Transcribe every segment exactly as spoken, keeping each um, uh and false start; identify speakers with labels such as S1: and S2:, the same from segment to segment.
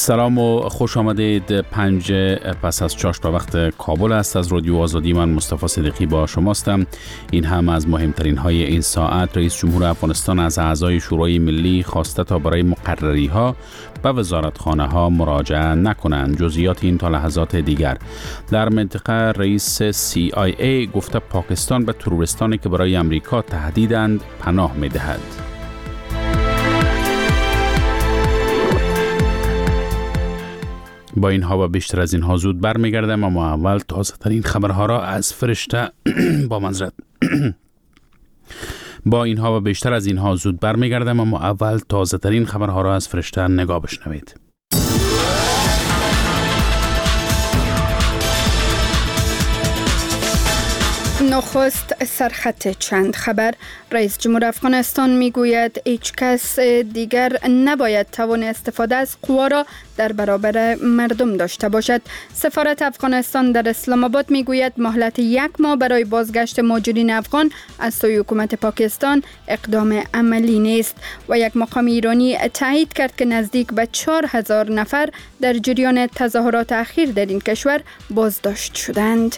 S1: سلام و خوش آمدید. پنج پس از چاشت به وقت کابل است. از رادیو آزادی من مصطفی صدیقی با شماستم. این هم از مهمترین های این ساعت. رئیس جمهور افغانستان از اعضای شورای ملی خواسته تا برای مقرری ها به وزارتخانه ها مراجعه نکنند. جزئیات این تا لحظات دیگر. در منطقه رئیس سی آی ای گفته پاکستان به تروریستانی که برای امریکا تهدیدند پناه می دهد. با اینها و بیشتر از اینها زود برمیگردم، اما اول تازه ترین خبرها را از فرشته با منظرت با اینها و بیشتر از اینها زود برمیگردم اما اول تازه ترین خبرها را از فرشته نگاه بشنوید.
S2: نخست سرخط چند خبر. رئیس جمهور افغانستان میگوید هیچ کس دیگر نباید توان استفاده از قوا را در برابر مردم داشته باشد. سفارت افغانستان در اسلام آباد میگوید مهلت یک ماه برای بازگشت مهاجرین افغان از سوی حکومت پاکستان اقدام عملی نیست. و یک مقام ایرانی تایید کرد که نزدیک به چهار هزار نفر در جریان تظاهرات اخیر در این کشور بازداشت شدند.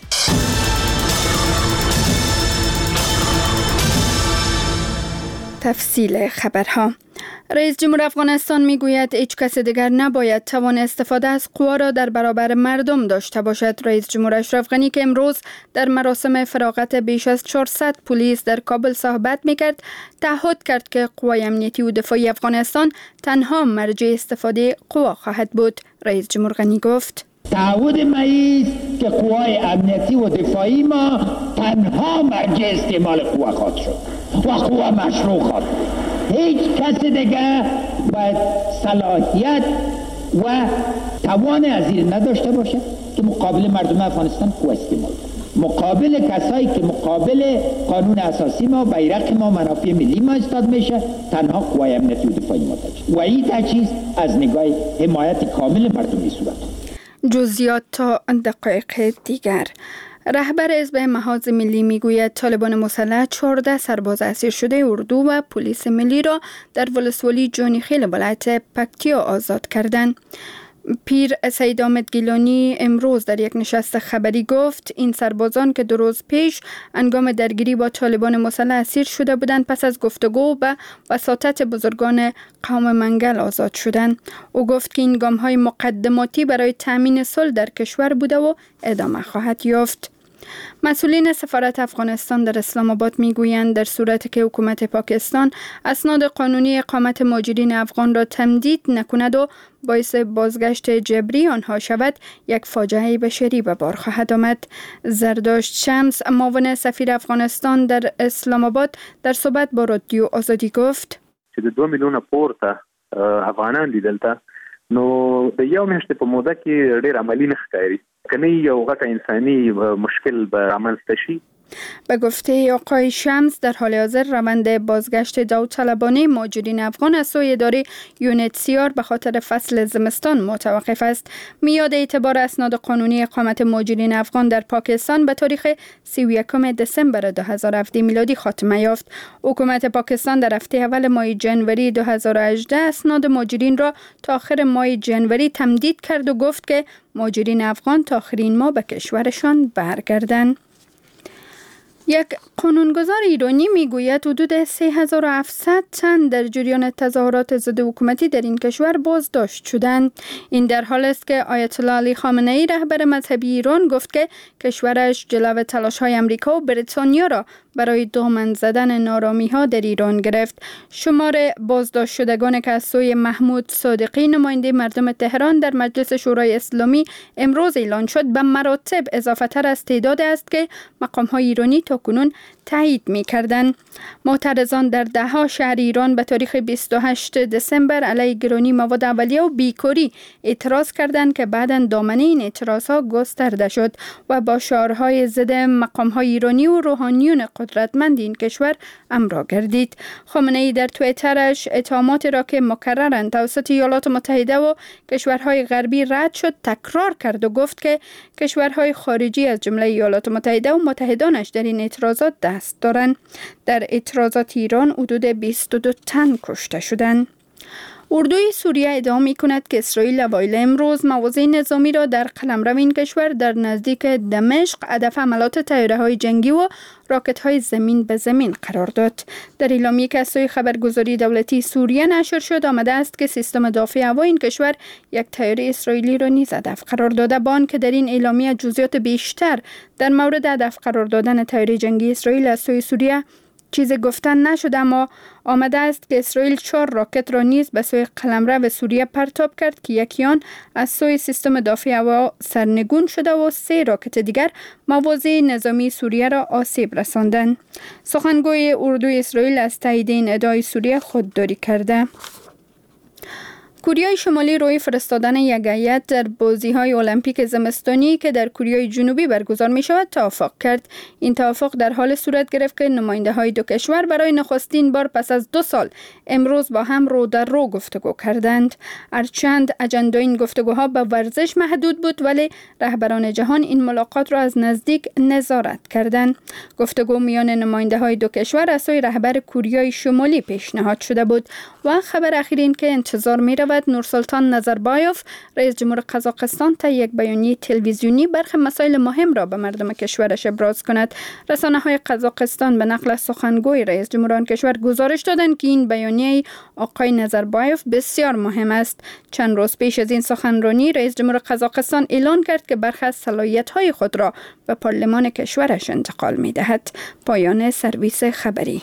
S2: تفصیل خبرها. رئیس جمهور افغانستان میگوید هیچ کس دیگر نباید توان استفاده از قوا را در برابر مردم داشته باشد. رئیس جمهور اشرف غنی که امروز در مراسم فراغت بیش از چهارصد پلیس در کابل صحبت میکرد، تعهد کرد که قوای امنیتی و دفاعی افغانستان تنها مرجع استفاده قوا خواهد بود. رئیس جمهور غنی گفت:
S3: تعهد ما است که قوای امنیتی و دفاعی ما تنها مرجع استعمال قوا خواهد شد و قوا مشروع خواهد. هیچ کس دیگه باید صلاحیت و توان از این نداشته باشه که مقابل مردم افغانستان قوا استعمال کنه. مقابل کسایی که مقابل قانون اساسی ما، بیرق ما، منافع ملی ما ایستاد میشه، تنها قوای امنیتی و دفاعی ما تجهیز و این تجهیز از نگاه حمایت کامل مردمی صورت.
S2: جزئیات تا دقایق دیگر. رهبر حزب محاذ ملی میگوید طالبان مسلح چهارده سرباز اسیر شده اردو و پلیس ملی را در ولسوالی جانی خیل ولایت پکتیا آزاد کردند. پیر سید احمد گیلانی امروز در یک نشست خبری گفت این سربازان که دو روز پیش هنگام درگیری با طالبان مسلح اسیر شده بودند پس از گفتگو و وساطت بزرگان قوم منگل آزاد شدند. او گفت که این گام‌های مقدماتی برای تامین صلح در کشور بوده و ادامه خواهد یافت. مسئولین سفارت افغانستان در اسلام آباد میگویند در صورتی که حکومت پاکستان اسناد قانونی اقامت مهاجرین افغان را تمدید نکند و باعث بازگشت جبری آنها شود، یک فاجعه بشری به بار خواهد آمد. زرداشت شمس، معاون سفیر افغانستان در اسلام آباد، در صحبت با رادیو آزادی گفت:
S4: چې د دوه میلیونه پورته افغانان دي دلته، نو د یو میاشتې په موده کې ډېر عملي نه ښکاري. کنه یو غټه انساني مشکل به رامنځته شي.
S2: به گفته آقای شمس در حال حاضر روند بازگشت داوطلبانه مهاجرین افغان از سوی اداره یونیتسیار به خاطر فصل زمستان متوقف است. میاد اعتبار اسناد قانونی اقامت مهاجرین افغان در پاکستان به تاریخ سی و یکم دسامبر دو هزار و هفده میلادی خاتمه یافت. حکومت پاکستان در هفته اول ماه ژانویه دو هزار و هجده اسناد مهاجرین را تا آخر ماه ژانویه تمدید کرد و گفت که مهاجرین افغان تا آخرین ماه به کشورشان برگردند. یک قانونگذار ایرانی میگوید حدود سه هزار و هفتصد تن در جریان تظاهرات ضد حکومتی در این کشور بازداشت شدند. این در حال است که آیت الله علی خامنه ای رهبر مذهبی ایران گفت که کشورش جلو تلاش‌های آمریکا و بریتانیا را برای دامن زدن نارامی‌ها در ایران گرفت. شمار بازداشت شدگان که از سوی محمود صادقی نماینده مردم تهران در مجلس شورای اسلامی امروز اعلان شد به مراتب اضافه تر از تعداد است که مقام‌های ایرانی تا کنون تایید می‌کردند. معترضان در ده ها شهر ایران به تاریخ بیست و هشتم دسامبر علیه گرانی مواد اولیه و بیکاری اعتراض کردند که بعداً دامنه این اعتراضها گسترده شد و با شعارهای ضد مقام‌های ایرانی و روحانیون قدرتمند این کشور امرا گردید. خامنه ای در توییترش اتهامات را که مکرراً توسط ایالات متحده و کشورهای غربی رد شد تکرار کرد و گفت که کشورهای خارجی از جمله ایالات متحده و متحدانش در این اعتراضات دست دارند. در اعتراضات ایران حدود بیست و دو تن کشته شدند. اردوی سوریه ادعا می کند که اسرائیل اوایل امروز مواضع نظامی را در قلمرو این کشور در نزدیک دمشق هدف حملات طیاره‌های جنگی و راکت‌های زمین به زمین قرار داد. در اعلامیه‌ای که از سوی خبرگزاری دولتی سوریه نشر شد آمده است که سیستم دفاع هوا این کشور یک طیاره اسرائیلی را نیز هدف قرار داده، با آنکه در این اعلامیه جزئیات بیشتر در مورد هدف قرار دادن طیاره جنگی اسرائیل از سوی سوریه چیز گفتن نشد، اما آمده است که اسرائیل چهار راکت را نیز به سوی قلمرو سوریه پرتاب کرد که یکی آن از سوی سیستم دفاع هوا سرنگون شده و سه راکت دیگر مواضع نظامی سوریه را آسیب رساندند. سخنگوی اردوی اسرائیل از تایید این ادعای سوریه خودداری کرده. کره شمالی روی فرستادن یک هیئت در بازی‌های المپیک زمستانی که در کره جنوبی برگزار می‌شود توافق کرد. این توافق در حال صورت گرفت که نماینده‌های دو کشور برای نخستین بار پس از دو سال امروز با هم رو در رو گفتگو کردند. هرچند اجندا این گفتگوها به ورزش محدود بود، ولی رهبران جهان این ملاقات را از نزدیک نظارت کردند. گفتگو میان نماینده‌های دو کشور از سوی رهبر کره شمالی پیشنهاد شده بود و خبر اخیر این که انتظار می‌رود نورسلطان نظربایوف رئیس جمهور قزاقستان تا یک بیانیه تلویزیونی برخی مسائل مهم را به مردم کشورش ابراز کند. رسانه‌های قزاقستان به نقل از سخنگوی رئیس جمهور آن کشور گزارش دادند که این بیانیه آقای نظربایوف بسیار مهم است. چند روز پیش از این سخنرانی رئیس جمهور قزاقستان اعلان کرد که برخی از صلاحیت‌های خود را به پارلمان کشورش انتقال می‌دهد. پایان سرویس خبری.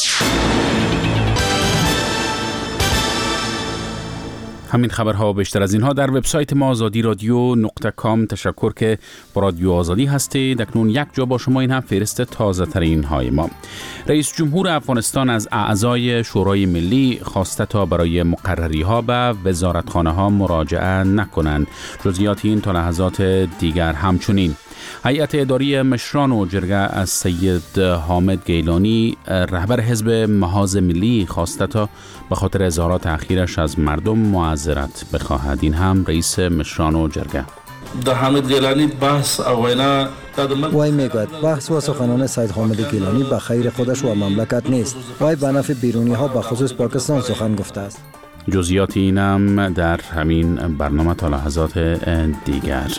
S1: همین خبرها و بیشتر از اینها در وبسایت ما آزادی رادیو نقطه کام. تشکر که با رادیو آزادی هستید. اکنون یک جا با شما این هم فهرست تازه ترین های ما. رئیس جمهور افغانستان از اعضای شورای ملی خواسته تا برای مقرری ها به وزارتخانه ها مراجعه نکنند. جزئیات این تا لحظات دیگر همچنین. هیئت اداری مشران و جرگه از سید حامد گیلانی رهبر حزب محاذ ملی خواسته تا به خاطر اظهارات اخیرش از مردم معذرت بخواهد. این هم رئیس مشران و جرگه.
S5: د حامد گیلانی بحث او وینا
S6: وای میگوید بحث و سخنان سید حامد گیلانی به خیر خودش و مملکت نیست. وای به نفع بیرونی ها به خصوص پاکستان سخن گفته است.
S1: جزئیات اینم در همین برنامه تا لحظات دیگر.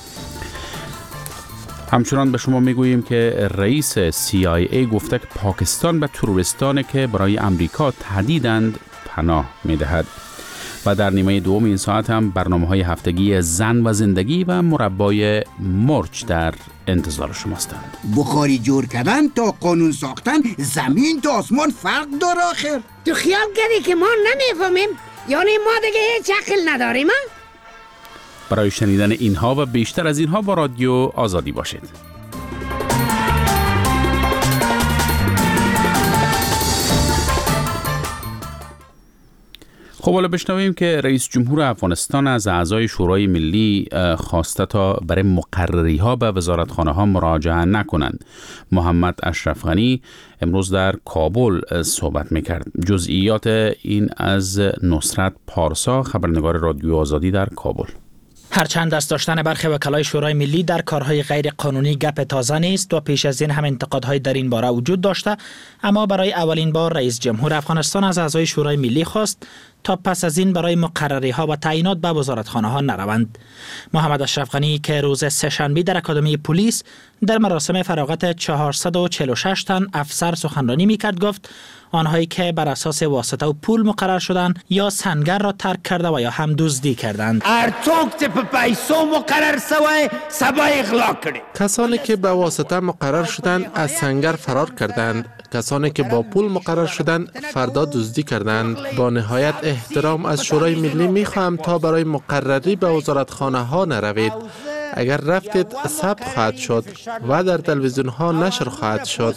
S1: همچنان به شما میگوییم که رئیس سی آی ای گفته که پاکستان به تروریستانی که برای امریکا تهدیدند پناه میدهد. و در نیمه دوم این ساعت هم برنامه‌های هفتگی زن و زندگی و مربای مرچ در انتظار شماستند.
S7: بخاری جور کردن تا قانون ساختن زمین تا آسمان فرق داره آخر.
S8: تو خیال کردی که ما نمیفهمیم؟ یعنی ما دیگه هیچ عقل نداریم؟
S1: برای شنیدن اینها و بیشتر از اینها با رادیو آزادی باشید. خب حالا بشنویم که رئیس جمهور افغانستان از اعضای شورای ملی خواسته تا برای مقرری ها به وزارتخانه ها مراجعه نکنند. محمد اشرف غنی امروز در کابل صحبت میکرد. جزئیات این از نصرت پارسا، خبرنگار رادیو آزادی در کابل.
S9: هرچند دست داشتن برخی وکلای شورای ملی در کارهای غیر قانونی گپ تازه نیست و پیش از این هم انتقادهای در این باره وجود داشته، اما برای اولین بار رئیس جمهور افغانستان از اعضای شورای ملی خواست تا پس از این برای مقرری ها و تعیینات به وزارتخانه ها نروند. محمد اشرف غنی که روز سه‌شنبه در اکادمی پلیس در مراسم فراغت چهارصد و چهل و شش تن افسر سخنرانی میکرد گفت آنهایی که بر اساس واسطه و پول مقرر شدند یا سنگر را ترک کرده و یا هم دزدی کردند.
S10: کسانی که به واسطه مقرر شدند از سنگر فرار کردند، کسانی که با پول مقرر شدند فردا دزدی کردند. با نهایت احترام از شورای ملی میخواهم تا برای مقرری به وزارتخانه ها نروید. اگر رفتید ثبت خواهد شد و در تلویزیون ها نشر خواهد شد.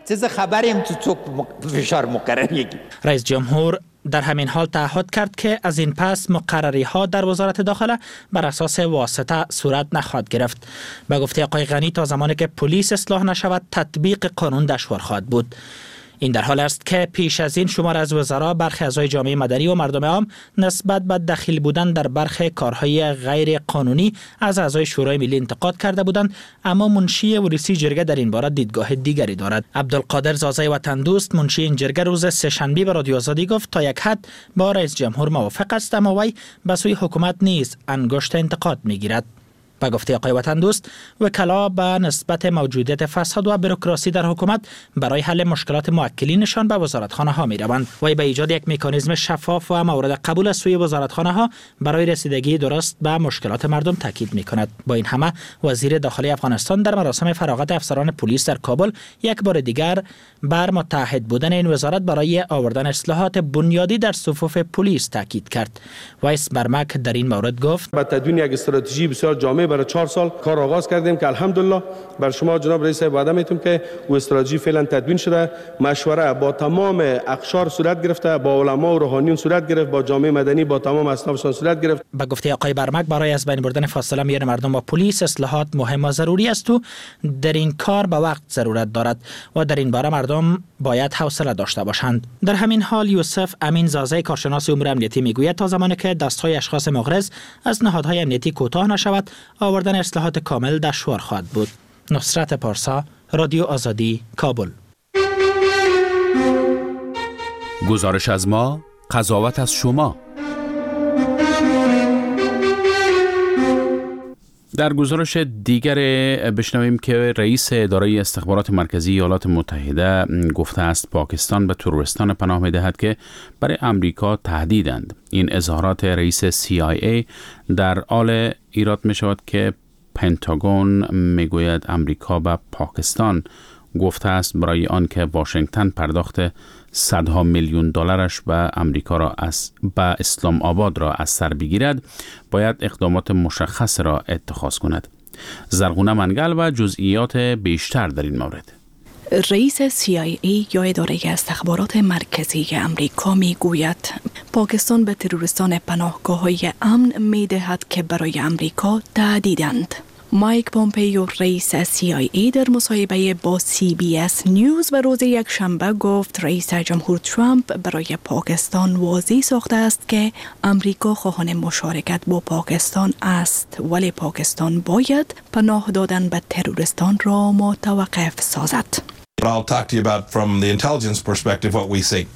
S9: رئیس جمهور در همین حال تعهد کرد که از این پس مقرری ها در وزارت داخله بر اساس واسطه صورت نخواهد گرفت. به گفته آقای غنی تا زمانی که پلیس اصلاح نشود تطبیق قانون دشوار خواهد بود. این در حال است که پیش از این شمار از وزرا، برخی اعضای جامعه مدنی و مردم عام نسبت به دخیل بودن در برخی کارهای غیر قانونی از اعضای شورای ملی انتقاد کرده بودند، اما منشی ورسی جرگه در این باره دیدگاه دیگری دارد. عبدالقادر زازای وطن دوست، منشی این جرگه، روز سه‌شنبه به رادیو آزادی گفت تا یک حد با رئیس جمهور موافق است، اما وی به سوی حکومت نیز انگشت انتقاد میگیرد. با گفته آقای وطن دوست، وکلا به نسبت موجودیت فساد و بروکراسی در حکومت برای حل مشکلات موکلینشان به وزارتخانه ها می روند. وی به ایجاد یک مکانیزم شفاف و مورد قبول از سوی وزارتخانه ها برای رسیدگی درست به مشکلات مردم تاکید می کند. با این همه وزیر داخلی افغانستان در مراسم فراغت افسران پلیس در کابل یک بار دیگر بر متحد بودن این وزارت برای آوردن اصلاحات بنیادی در صفوف پلیس تاکید کرد. ویس برمک در این مورد گفت:
S11: با تدوین یک استراتژی بسیار جامع برای چهار سال کار آغاز کردیم که الحمدلله بر شما جناب رئیس وعده میتونم که و استراتژی فعلا تدوین شده، مشوره با تمام اقشار صورت گرفته، با علما و روحانیون صورت گرفت، با جامعه مدنی، با تمام اصنافشان صورت گرفت.
S9: به گفته آقای برمک، برای از بین بردن فاصله میان مردم و پلیس اصلاحات مهم و ضروری است و در این کار به وقت ضرورت دارد و در این باره مردم باید حوصله داشته باشند. در همین حال یوسف امین زازه، کارشناس امور امنیتی، میگوید تا زمانی که دستهای اشخاص مغرض از نهادهای امنیتی کوتاه نشود، آوردن اصلاحات کامل دشوار خواهد بود. نصرت پارسا، رادیو آزادی، کابل.
S1: گزارش از ما، قضاوت از شما. در گزارش دیگر بشنویم که رئیس اداره استخبارات مرکزی ایالات متحده گفته است پاکستان به تروریستان پناه می‌دهد که برای امریکا تهدیدند. این اظهارات رئیس سی آی ای در حال ایراد می شود که پنتاگون میگوید امریکا به پاکستان گفته است برای آن که واشنگتن پرداخت صدها میلیون دلارش به امریکا را از به اسلام آباد را از سر بگیرد، باید اقدامات مشخص را اتخاذ کند. زرغونه منگل و جزئیات بیشتر در این مورد.
S12: رئیس سی آی ای یا اداره استخبارات مرکزی امریکا می گوید پاکستان به تروریستان پناهگاه‌های امن می دهد که برای امریکا تهدیدند. مایک پومپیو، رئیس سی آی ای، در مصاحبه با سی بی اس نیوز و روز یک شنبه گفت رئیس جمهور ترامپ برای پاکستان واضح ساخته است که امریکا خواهان مشارکت با پاکستان است، ولی پاکستان باید پناه دادن به تروریستان را متوقف سازد.
S13: I'll talk to you about from the intelligence perspective what we see.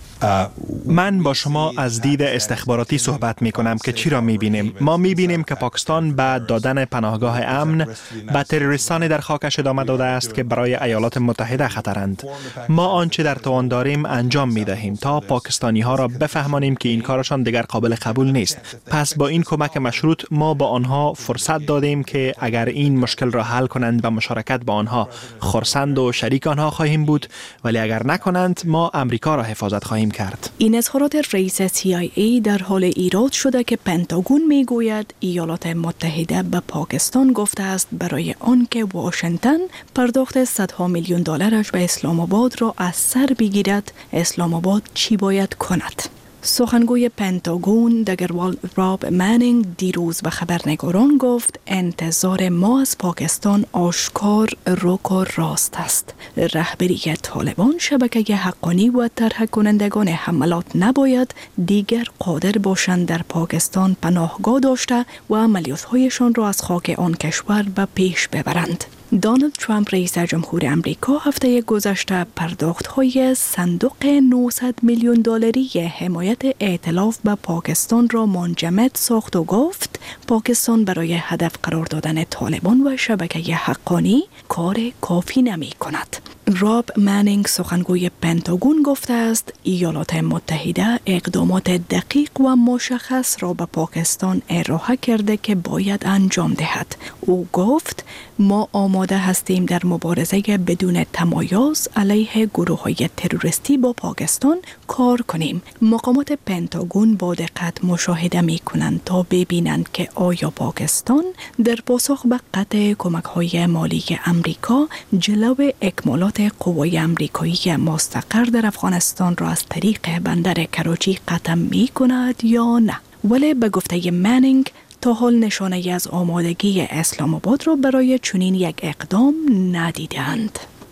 S14: من با شما از دید استخباراتی صحبت می کنم که چی را می بینیم. ما می بینیم که پاکستان به دادن پناهگاه امن به تروریستانی در خاکش ادامه داده است که برای ایالات متحده خطرند. ما آنچه در توان داریم انجام می دهیم تا پاکستانی ها را بفهمانیم که این کارشان دیگر قابل قبول نیست. پس با این کمک مشروط ما با آنها فرصت دادیم که اگر این مشکل را حل کنند و مشارکت با آنها، خرسند و شریک آنها خواهیم بود، ولی اگر نکنند ما امریکا را حفاظت خواهیم کرد.
S12: این اظهارات رئیس سی آی ای در حال ایراد شده که پنتاگون میگوید ایالات متحده به پاکستان گفته است برای آنکه واشنگتن پرداخت صدها میلیون دلارش به اسلام آباد را از سر بگیرد، اسلام آباد چی باید کند؟ سخنگوی پنتاگون دگروال راب منینگ دیروز به خبرنگاران گفت انتظار ما از پاکستان آشکار، رک و راست است. رهبری طالبان، شبکه حقانی و طرح کنندگان حملات نباید دیگر قادر باشند در پاکستان پناهگاه داشته و عملیات‌هایشان را از خاک آن کشور به پیش ببرند. دونالد ترامپ، رئیس جمهور امریکا، هفته گذشته پرداخت‌های صندوق نهصد میلیون دلاری حمایت ائتلاف به پاکستان را منجمد ساخت و گفت پاکستان برای هدف قرار دادن طالبان و شبکه حقانی کار کافی نمی کند. راب منینگ، سخنگوی پنتاگون، گفته است ایالات متحده اقدامات دقیق و مشخص را به پاکستان ارائه کرده که باید انجام دهد. او گفت ما آماده هستیم در مبارزه بدون تمایز علیه گروه‌های تروریستی با پاکستان کار کنیم. مقامات پنتاگون با دقت مشاهده می کنند تا ببینند که آیا پاکستان در پاسخ به قطع کمک‌های مالی امریکا جلو اکمالات قوای امریکایی مستقر در افغانستان را از طریق بندر کراچی قطع می کند یا نه. ولی به گفته منینگ تا حال نشانه از آمادگی اسلام آباد را برای چنین یک اقدام ندیدند.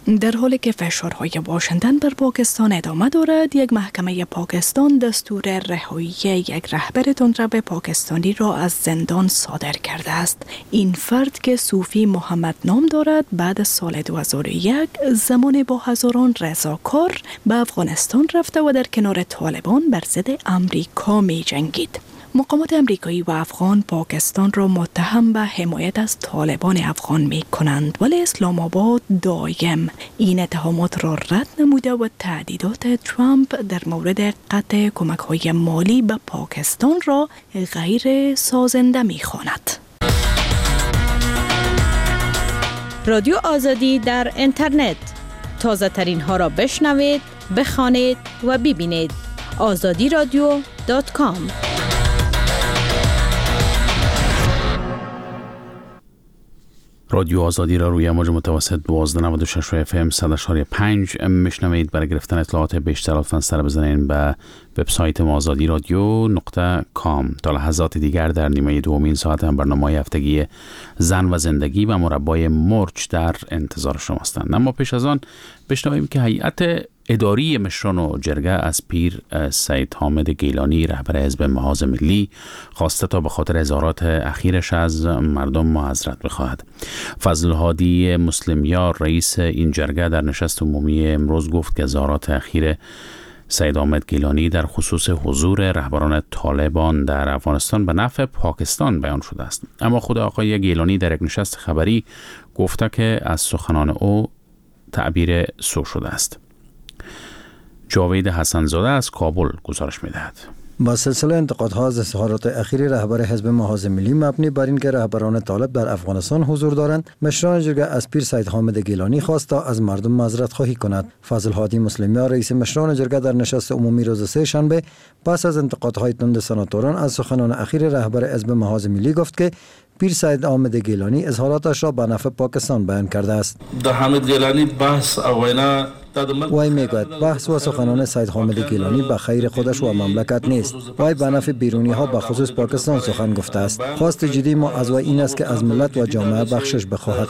S12: در حالی که فشارهای واشنگتن بر پاکستان ادامه دارد، یک محکمه پاکستان دستور رهایی یک رهبر تندرو پاکستانی را از زندان صادر کرده است. این فرد که صوفی محمد نام دارد، بعد از سال دو هزار و یک زمان با هزاران رضاکار به افغانستان رفته و در کنار طالبان بر ضد امریکا می جنگید. مقامات امریکایی و افغان پاکستان را متهم به حمایت از طالبان افغان می کنند، ولی اسلام آباد دایم این اتهامات را رد نموده و تهدیدات ترامپ در مورد قطع کمک‌های مالی به پاکستان را غیر سازنده می خواند.
S15: رادیو آزادی در اینترنت، تازه ترین ها را بشنوید، بخوانید و ببینید. آزادی رادیو دات کام.
S1: رادیو آزادی را روی موج متوسط دوازده نود و شش اف ام صد و پنج میشنوید. برای گرفتن اطلاعات بیشتر لطفاً سر بزنید به وبسایت ما آزادی رادیو نقطه کام. تا لحظات دیگر در نیمه دومین ساعت هم برنامه هفتگی زن و زندگی و مربای مرج در انتظار شما هستند. اما پیش از آن بشنویم که هیئت اداری مشران و جرگه از پیر سید حامد گیلانی رهبر حزب محاذ ملی خواسته تا به خاطر اظهارات اخیرش از مردم معذرت بخواهد. فضل هادی مسلمیار رئیس این جرگه در نشست عمومی امروز گفت که اظهارات اخیر سید حامد گیلانی در خصوص حضور رهبران طالبان در افغانستان به نفع پاکستان بیان شده است. اما خود آقای گیلانی در یک نشست خبری گفته که از سخنان او تعبیر سو شده است. جاوید حسن‌زاده از کابل گزارش می‌دهد.
S6: با سلسله انتقادها از اظهارات اخیر رهبر حزب محاذ ملی مبنی بر اینکه رهبران طالب در افغانستان حضور دارند، مشران جرگه از پیر سید حامد گیلانی خواست تا از مردم معذرت خواهی کند. فضل هادی مسلمیار رئیس مشران جرگه در نشست عمومی روز سه شنبه پس از انتقادهای تند سناتوران از سخنان اخیر رهبر حزب محاذ ملی گفت که پیر سید حامد گیلانی اظهاراتش را به نفع پاکستان بیان کرده است.
S5: در حامد گیلانی بحث و وینا
S6: وی میگوید بحث و سخنان سید حامد گیلانی به خیر خودش و مملکت نیست. وی به نفع بیرونی ها به خصوص پاکستان سخن گفته است. خواست جدی ما از وی این است که از ملت و جامعه بخشش بخواهد.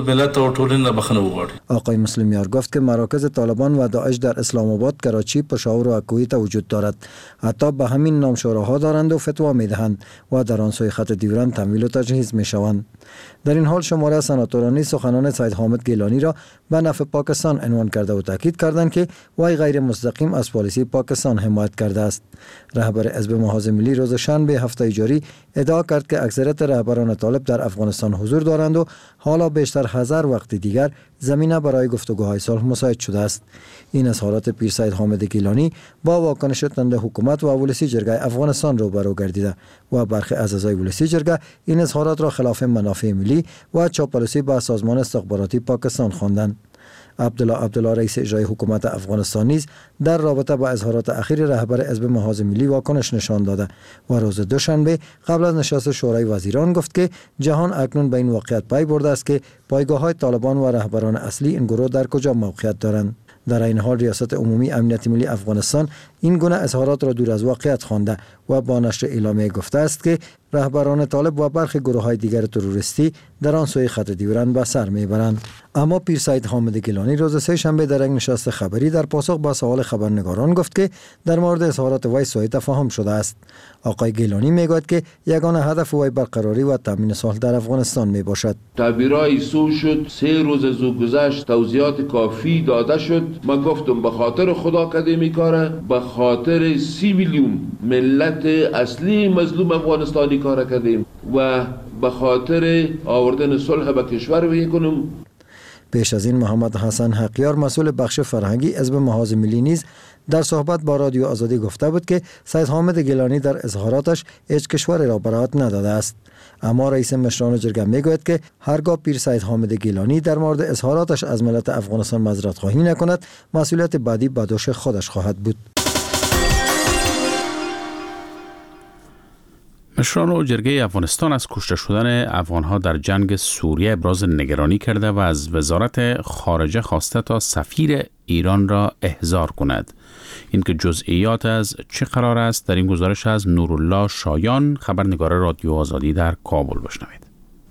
S6: آقای مسلمیار گفت که مراکز طالبان و داعش در اسلام آباد، کراچی، پشاور و کویت وجود دارد. حتی به همین نام شوراها دارند و فتوا میدهند و در آن سوی خط دیورند تمویل و تجهیز میشوند. در این حال شماره سناتورانی سخنان سید حامد گیلانی را به نفع پاکستان عنوان کرده و تاکید کردند که وی غیر مستقیم از پالیسی پاکستان حمایت کرده است. رهبر حزب محاذ ملی روز شنبه هفته جاری ادعا کرد که اکثریت رهبران طالب در افغانستان حضور دارند و حالا بیشتر هزار وقت دیگر زمینه برای گفتگوهای صلح مساعد شده است. این اظهارات پیر سید حامد گیلانی با واکنش تند حکومت و ولسی جرگه افغانستان روبرو گردیده و برخی از اعضای ولسی جرگه این اظهارات را خلاف منافع ملی و چاپلوسی به سازمان استخباراتی پاکستان خواندند. عبدالله عبدالله رئیس اجرایی حکومت افغانستان نیز در رابطه با اظهارات اخیر رهبر حزب محاذ ملی واکنش نشان داده و روز دوشنبه قبل از نشست شورای وزیران گفت که جهان اکنون به این واقعیت پی برده است که پایگاه‌های طالبان و رهبران اصلی این گروه در کجا موقعیت دارند. در این حال ریاست عمومی امنیت ملی افغانستان این گونه اظهارات را دور از واقعیت خوانده و با نشر اعلامیه گفته است که رهبران طالب و برخی گروه‌های دیگر تروریستی در آن سوی خط دیورند به سر میبرند. اما پیر سید حامد گیلانی روز سه شنبه در یک نشست خبری در پاسخ به سوال خبرنگاران گفت که در مورد اظهارات وی سوء تفاهم شده است. آقای گیلانی میگوید که یگانه هدف وی برقراری و تامین صلح در افغانستان میباشد.
S16: تعبیرای سو شد، سه روز از او گذشت، توضیحات کافی داده شد. من گفتم به خاطر خدا کردیم این کاره، به خاطر سی میلیون ملت اصلی مظلوم افغانستانی کار کردیم و به خاطر آوردن صلح به کشور میکنم.
S6: پیش از این محمد حسن حقیار مسئول بخش فرهنگی حزب محاذ ملی نیز در صحبت با رادیو آزادی گفته بود که سید حامد گیلانی در اظهاراتش هیچ کشوری را برائت نداده است. اما رئیس مشران جرگه میگوید که هرگاه پیر سید حامد گیلانی در مورد اظهاراتش از ملت افغانستان معذرت خواهی نکند، مسئولیت بعدی به دوش خودش خواهد بود.
S1: مشران و جرگه افغانستان از کشته شدن افغانها در جنگ سوریه ابراز نگرانی کرده و از وزارت خارجه خواسته تا سفیر ایران را احضار کند. این که جزئیات از چه قرار است در این گزارش از نورالله شایان، خبرنگار رادیو آزادی در کابل بشنوید.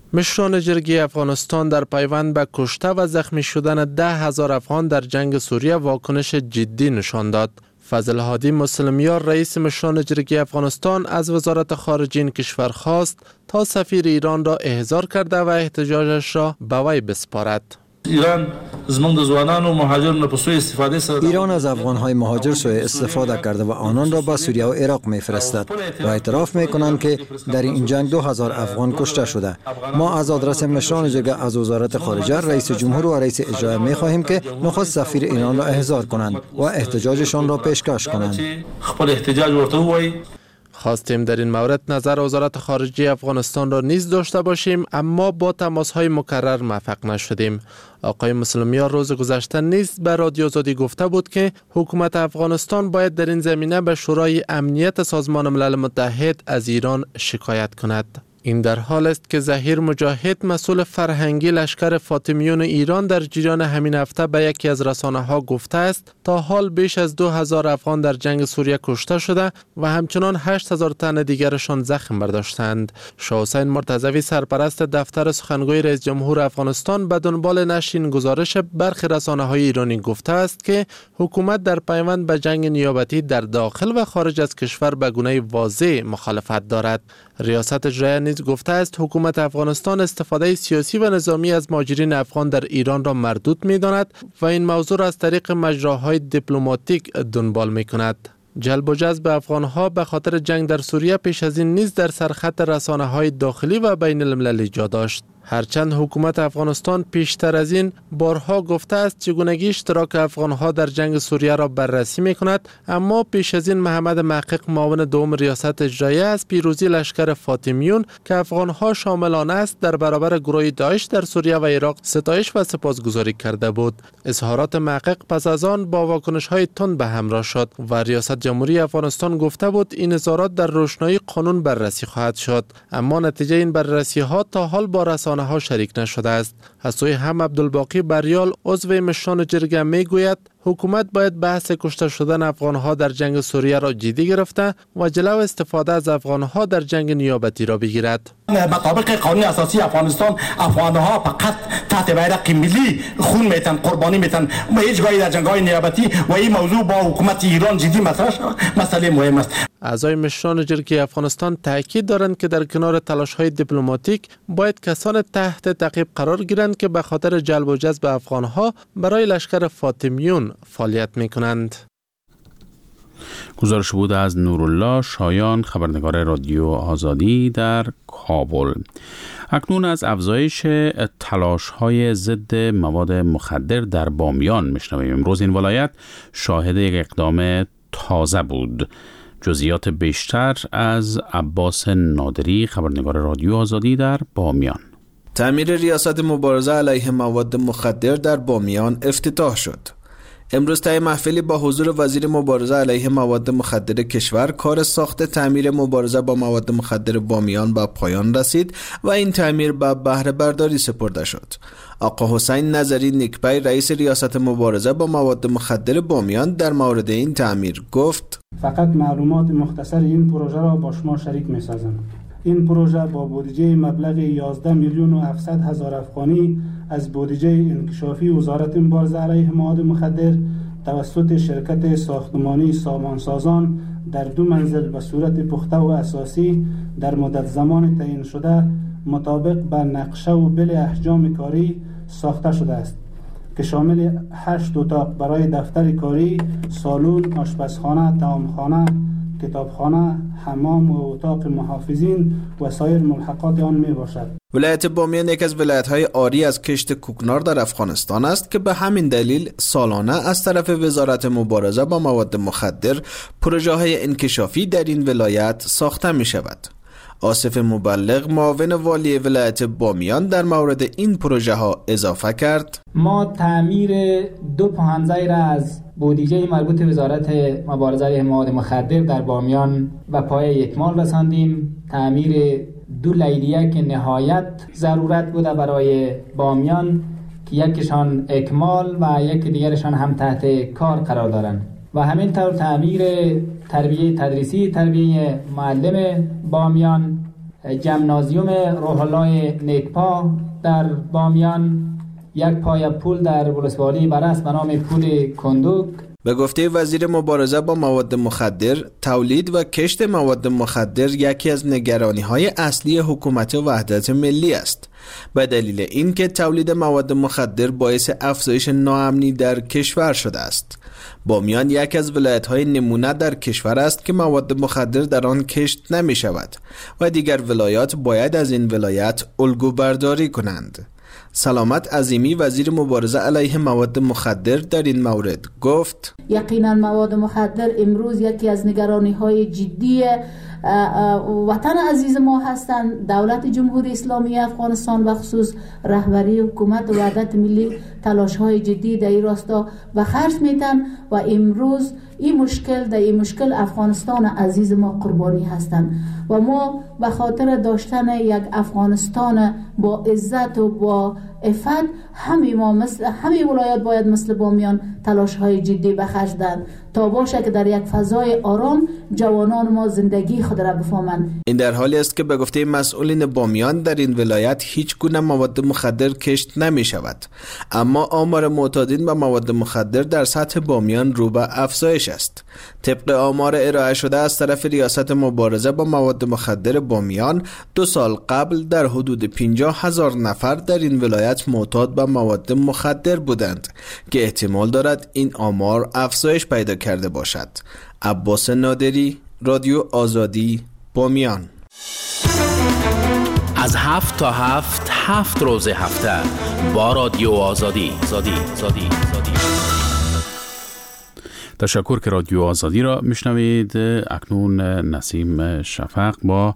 S10: مشران جرگی افغانستان در پیوند به کشته و زخمی شدن ده هزار افغان در جنگ سوریه واکنش جدی نشان داد. فضل هادی مسلمیار رئیس مشران جرگی افغانستان از وزارت خارجه این کشور خواست تا سفیر ایران را احضار کرده و احتجاجش را به وی بسپارد.
S5: ایران زمانده زوانان و مهاجران به سوی استفاده سره
S6: ایران از افغان‌های مهاجر سوء استفاده کرده و آنان را به سوریه و عراق می‌فرستد و اعتراف می‌کنند که در این جنگ دو هزار افغان کشته شده. ما از آدرس مشران جرگه از وزارت خارجه، رئیس جمهور و رئیس اجرایی می‌خواهیم که نخست سفیر ایران را احضار کنند و احتجاجشان را پیشکش کنند.
S5: خپل احتجاج ورته وایي.
S10: خواستیم در این مورد نظر وزارت خارجه افغانستان را نیز داشته باشیم، اما با تماس‌های مکرر موفق نشدیم. آقای مسلمیار روز گذشته نیز به رادیو آزادی گفته بود که حکومت افغانستان باید در این زمینه به شورای امنیت سازمان ملل متحد از ایران شکایت کند. این در حال است که ظهیر مجاهد مسئول فرهنگی لشکر فاطمیون ایران در جریان همین هفته به یکی از رسانه‌ها گفته است تا حال بیش از دو هزار افغان در جنگ سوریه کشته شده و همچنان هشت هزار تن دیگرشان زخم برداشتند. شاه حسین مرتضوی سرپرست دفتر سخنگوی رئیس جمهور افغانستان به دنبال نشر این گزارش برخی رسانه‌های ایرانی گفته است که حکومت در پیوند به جنگ نیابتی در داخل و خارج از کشور به گونه واضح مخالفت دارد. ریاست اجرایی نیز گفته است حکومت افغانستان استفاده سیاسی و نظامی از مهاجرین افغان در ایران را مردود می‌داند و این موضوع را از طریق مجراهای دیپلماتیک دنبال می‌کند. جلب و جذب افغان‌ها به خاطر جنگ در سوریه پیش از این نیز در سرخط رسانه‌های داخلی و بین المللی جا داشت. هرچند حکومت افغانستان پیشتر از این بارها گفته است چگونگی اشتراک افغان‌ها در جنگ سوریه را بررسی می‌کند، اما پیش از این محمد محقق معاون دوم ریاست اجرایی از پیروزی لشکر فاطمیون که افغان‌ها شامل آن است در برابر گروه داعش در سوریه و عراق ستایش و سپاسگزاری کرده بود. اظهارات محقق پس از آن با واکنش‌های تند به همراه شد و ریاست جمهوری افغانستان گفته بود این اظهارات در روشنایی قانون بررسی خواهد شد، اما نتیجه این بررسی‌ها تا حال با رسانه ها شریک نشده است. از سوی هم عبدالباقی بریال عضو مشران جرگه میگوید حکومت باید بحث کشته شدن افغانها در جنگ سوریه را جدی گرفته و جلو استفاده از افغانها در جنگ نیابتی را بگیرد.
S17: مطابق قانون اساسی افغانستان افغانها فقط تحت بیرق ملی خون میتن، قربانی میتن و هیچ گاهی در جنگ‌های نیابتی و این موضوع با حکومت ایران جدی مطرح شود. مسئله مهم است.
S10: اعضای مشران جرگه افغانستان تاکید دارند که در کنار تلاش‌های دیپلماتیک باید کسان تحت تعقیب قرار گیرند که به خاطر جلب و جذب افغانها برای لشکر فاطمیون فعالیت می‌کنند.
S1: گزارش بود از نورالله شایان، خبرنگار رادیو آزادی در کابل. اکنون از افزایش تلاش‌های ضد مواد مخدر در بامیان میشنویم. امروز این ولایت شاهد یک اقدام تازه بود. جزئیات بیشتر از عباس نادری، خبرنگار رادیو آزادی در بامیان.
S18: تعمیر ریاست مبارزه علیه مواد مخدر در بامیان افتتاح شد. امروز طی محفلی با حضور وزیر مبارزه علیه مواد مخدر کشور کار ساخت تعمیر مبارزه با مواد مخدر بامیان به پایان رسید و این تعمیر به بهره برداری سپرده شد. آقا حسین نظری نیکپی رئیس ریاست مبارزه با مواد مخدر بامیان در مورد این تعمیر گفت:
S19: فقط معلومات مختصر این پروژه را با شما شریک می‌سازم. این پروژه با بودجه مبلغ یازده میلیون و هفتصد هزار افغانی از بودجه انکشافی وزارت مبارزه علیه مواد مخدر توسط شرکت ساختمانی سامانسازان در دو منزل به صورت پخته و اساسی در مدت زمان تعیین شده مطابق به نقشه و بل احجام کاری ساخته شده است که شامل هشت اتاق برای دفتر کاری، سالن، آشپزخانه، طعامخانه، کتابخانه، حمام و اتاق محافظین و سایر ملحقات آن می باشد.
S18: ولایت بامیان یک از ولایت‌های عاری از کشت کوکنار در افغانستان است که به همین دلیل سالانه از طرف وزارت مبارزه با مواد مخدر پروژه‌های انکشافی در این ولایت ساخته می شود. آصف مبلغ معاون والی ولایت بامیان در مورد این پروژه ها اضافه کرد:
S20: ما تعمیر دو پهن‌زیر از بودجه مربوط وزارت مبارزه علیه مواد مخدر در بامیان و پایه اکمال رساندیم. تعمیر دو لیلیه که نهایت ضرورت بوده برای بامیان که یکیشان اکمال و یک دیگرشان هم تحت کار قرار دارند و همینطور تعمیر تربیه تدریسی تربیه معلم بامیان جمنازیوم روح الله نیکپا در بامیان، یک پای پول در ولسوالی برس به نام پول کندوک.
S18: به گفته وزیر مبارزه با مواد مخدر، تولید و کشت مواد مخدر یکی از نگرانی‌های اصلی حکومت وحدت ملی است، به دلیل اینکه تولید مواد مخدر باعث افزایش ناامنی در کشور شده است. بامیان یکی از ولایت‌های نمونه در کشور است که مواد مخدر در آن کشت نمی‌شود و دیگر ولایات باید از این ولایت الگو برداری کنند. سلامت عظیمی وزیر مبارزه علیه مواد مخدر در این مورد گفت:
S21: یقینا مواد مخدر امروز یکی از نگرانی‌های جدی وطن عزیز ما هستند. دولت جمهوری اسلامی افغانستان و خصوص رهبری حکومت وحدت ملی تلاش‌های جدی در این راستا و خرج میتن و امروز این مشکل در این مشکل افغانستان عزیز ما قربانی هستند و ما به خاطر داشتن یک افغانستان با عزت و با عفت همه ما مثل همه ولایات باید مثل بامیان تلاش‌های جدی به خرج دهند تا باشه که در یک فضای آرام جوانان ما زندگی خود را بفهمند.
S18: این در حالی است که به گفته مسئولین بامیان در این ولایت هیچ گونه مواد مخدر کشت نمی شود، اما آمار معتادین به مواد مخدر در سطح بامیان رو به افزایش است. طبق آمار ارائه شده از طرف ریاست مبارزه با مواد مخدر بامیان، دو سال قبل در حدود پنجاه هزار نفر در این ولایت معتاد به مواد مخدر بودند که احتمال دارد این آمار افزایش پیدا کرده باشد. عباس نادری، رادیو آزادی، بامیان.
S1: از هفت تا هفت هفت روز هفته با رادیو آزادی. آزادی. آزادی. آزادی. تشکر که رادیو آزادی را میشنوید. اکنون نسیم شفق با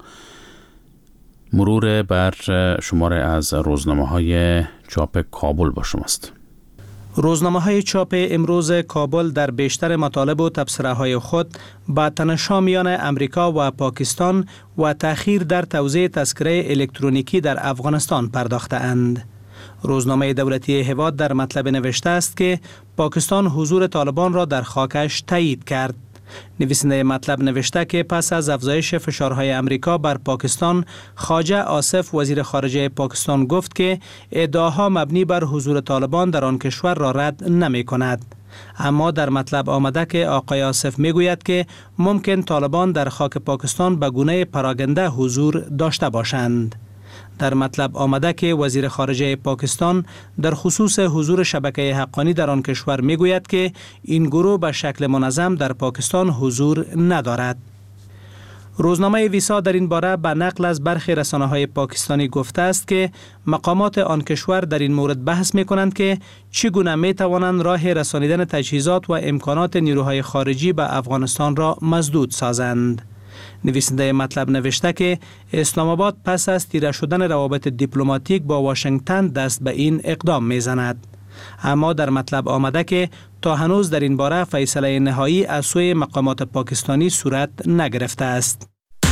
S1: مرور بر شماره از روزنامه های چاپ کابل با شماست.
S9: روزنامه های چاپ امروز کابل در بیشتر مطالب و تبصره های خود با تنش‌ها میان امریکا و پاکستان و تأخیر در توزیع تذکره الکترونیکی در افغانستان پرداخته اند. روزنامه دولتی هواد در مطلب نوشته است که پاکستان حضور طالبان را در خاکش تایید کرد. نویسنده مطلب نوشته که پس از افزایش فشارهای امریکا بر پاکستان، خواجه آصف وزیر خارجه پاکستان گفت که ادعاها مبنی بر حضور طالبان در آن کشور را رد نمی کند. اما در مطلب آمده که آقای آصف می گوید که ممکن طالبان در خاک پاکستان به گونه پراگنده حضور داشته باشند. در مطلب آمده که وزیر خارجه پاکستان در خصوص حضور شبکه حقانی در آن کشور می گوید که این گروه به شکل منظم در پاکستان حضور ندارد. روزنامه ویسا در این باره به نقل از برخی رسانه‌های پاکستانی گفته است که مقامات آن کشور در این مورد بحث می کنند که چگونه می توانند راه رسانیدن تجهیزات و امکانات نیروهای خارجی به افغانستان را مسدود سازند. نویسنده مطلب نوشته که اسلام آباد پس از تیره شدن روابط دیپلماتیک با واشنگتن دست به این اقدام میزند. اما در مطلب آمده که تا هنوز در این باره فیصله نهایی از سوی مقامات پاکستانی صورت نگرفته است.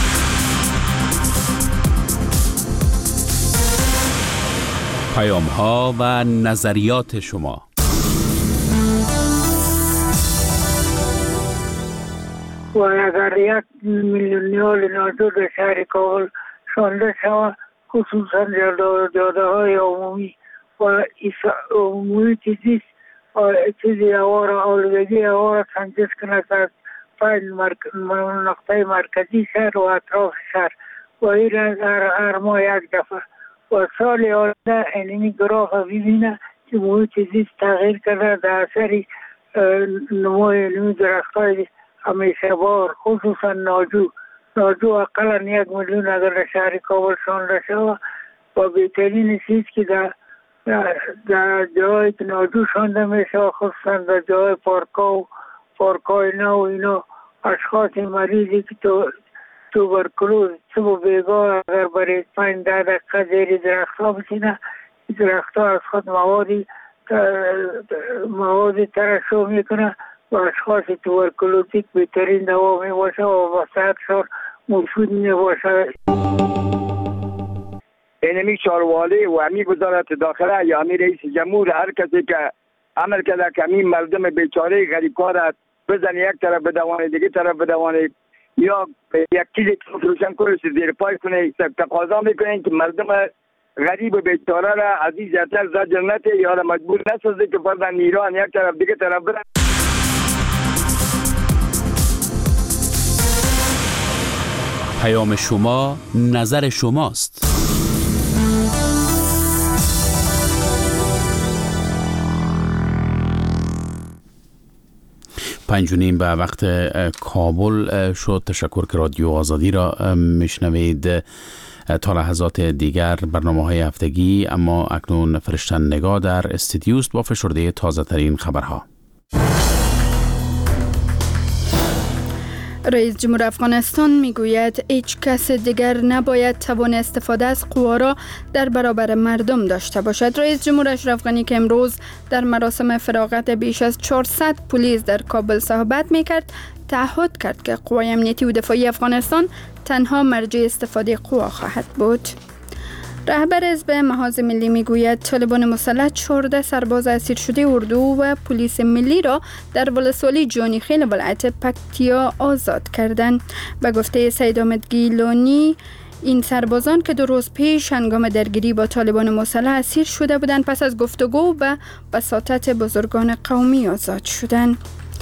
S1: پیام ها و نظریات شما.
S22: و اگر یک میلیونیال ناجور در شهر کابل شانده شود، خصوصا جاده های عمومی و عمومی چیزی چیزی هوا را آلودگی هوا را سنجش کند از پنج نقطه مرکزی شهر و اطراف شهر و این را هر ماه یک دفعه و سال آینده اینمی گراف ببینه که محیط زیست تغییر کرده در اثر نمو علمی درخت های همیشه بار، خصوصا ناجو ناجو اقلا یک میلیون اگر در شهر کابل شانده شود و بهترین چیز که در در جایی که ناجو شانده میشه، خصوصا در جای پارکا و پارکای نو اینا، اشخاص مریضی که تو توبرکلوز صبح بیگاه اگر برای پنج ده دقیقه زیر درخت ها بشینه، درخت ها از خود موادی موادی ترشح میکنه و اشخاص توبرکلوزیک بهترین دوا می باشه و با صحتشان مفید می باشه.
S23: اینمی چاروالی و امی وزارت داخله یا امی رئیس جمهور، هر کسی که عمل کرده که امی مردم بیچاره غریبکار بزنه یک طرف بدوانه دیگه طرف بدوانه، یا یک چیزی که روشن کنه زیر پای کنه. تقاضا میکنین که مردم غریب و بیچاره را از این زیادتر زجر نده یا را مجبور نسازه که فردا ایران یک طرف دیگه طرف بره.
S1: پیام شما، نظر شماست. پنج و نیم به وقت کابل شد. تشکر که رادیو آزادی را میشنوید. تا لحظات دیگر برنامه های هفتگی، اما اکنون فرشتن نگاه در استودیوست با فشرده تازه ترین خبرها.
S2: رئیس جمهور افغانستان میگوید هیچ کس دیگر نباید توان استفاده از قوا را در برابر مردم داشته باشد. رئیس جمهور اشرف غنی که امروز در مراسم فراغت بیش از چهارصد پلیس در کابل صحبت میکرد، تعهد کرد که قوای امنیتی و دفاعی افغانستان تنها مرجع استفاده قوا خواهد بود. رهبر حزب محاذ ملی میگوید طالبان مسلح چهارده سرباز اسیر شده اردو و پلیس ملی را در ولسوالی جانی خیل ولایت پکتیا آزاد کردند. به گفته سید احمد گیلانی، این سربازان که دو روز پیش هنگام درگیری با طالبان مسلح اسیر شده بودند، پس از گفتگو و بساطت بزرگان قومی آزاد شدند.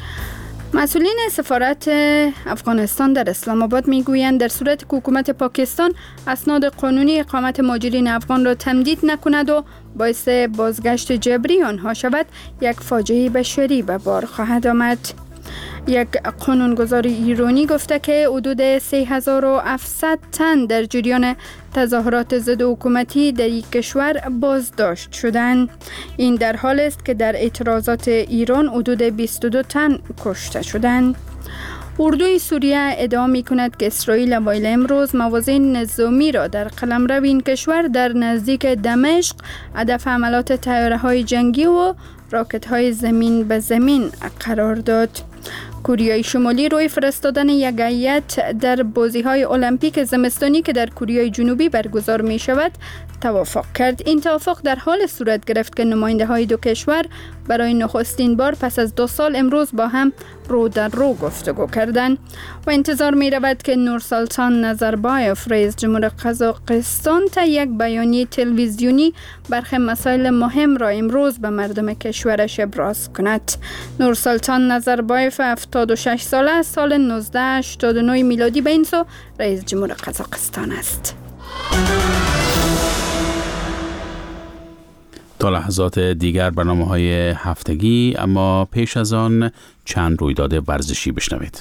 S2: مسئولین سفارت افغانستان در اسلام آباد میگویند در صورت که حکومت پاکستان اسناد قانونی اقامت مهاجرین افغان را تمدید نکند و باعث بازگشت جبری آنها شود، یک فاجعه بشری به بار خواهد آمد. یک قانونگذار ایرانی گفته که حدود سه هزار و هفتصد تن در جریان تظاهرات ضد حکومتی در یک کشور بازداشت شدند. این در حال است که در اعتراضات ایران حدود بیست و دو تن کشته شدند. اردوی سوریه ادعا می کند که اسرائیل اوایل امروز مواضع نظامی را در قلمرو این کشور در نزدیک دمشق هدف حملات طیاره‌های جنگی و راکت‌های زمین به زمین قرار داد. کوریای شمالی روی فرستادن یک هیئت در بازی‌های المپیک زمستانی که در کوریای جنوبی برگزار می شود توافق کرد. این توافق در حال صورت گرفت که نماینده‌های دو کشور برای نخستین بار پس از دو سال امروز با هم رو در رو گفتگو کردند و انتظار می رود که نورسلطان نظربایف رئیس جمهور قزاقستان تا یک بیانیه تلویزیونی برخی مسائل مهم را امروز به مردم کشورش ابراز کند. نورسلطان نظربایف هفتاد و شش ساله است. سال نوزده هشتاد و نه میلادی به این سو رئیس جمهور قزاقستان است.
S1: تا لحظات دیگر برنامه های هفتگی، اما پیش از آن چند رویداد ورزشی بشنوید.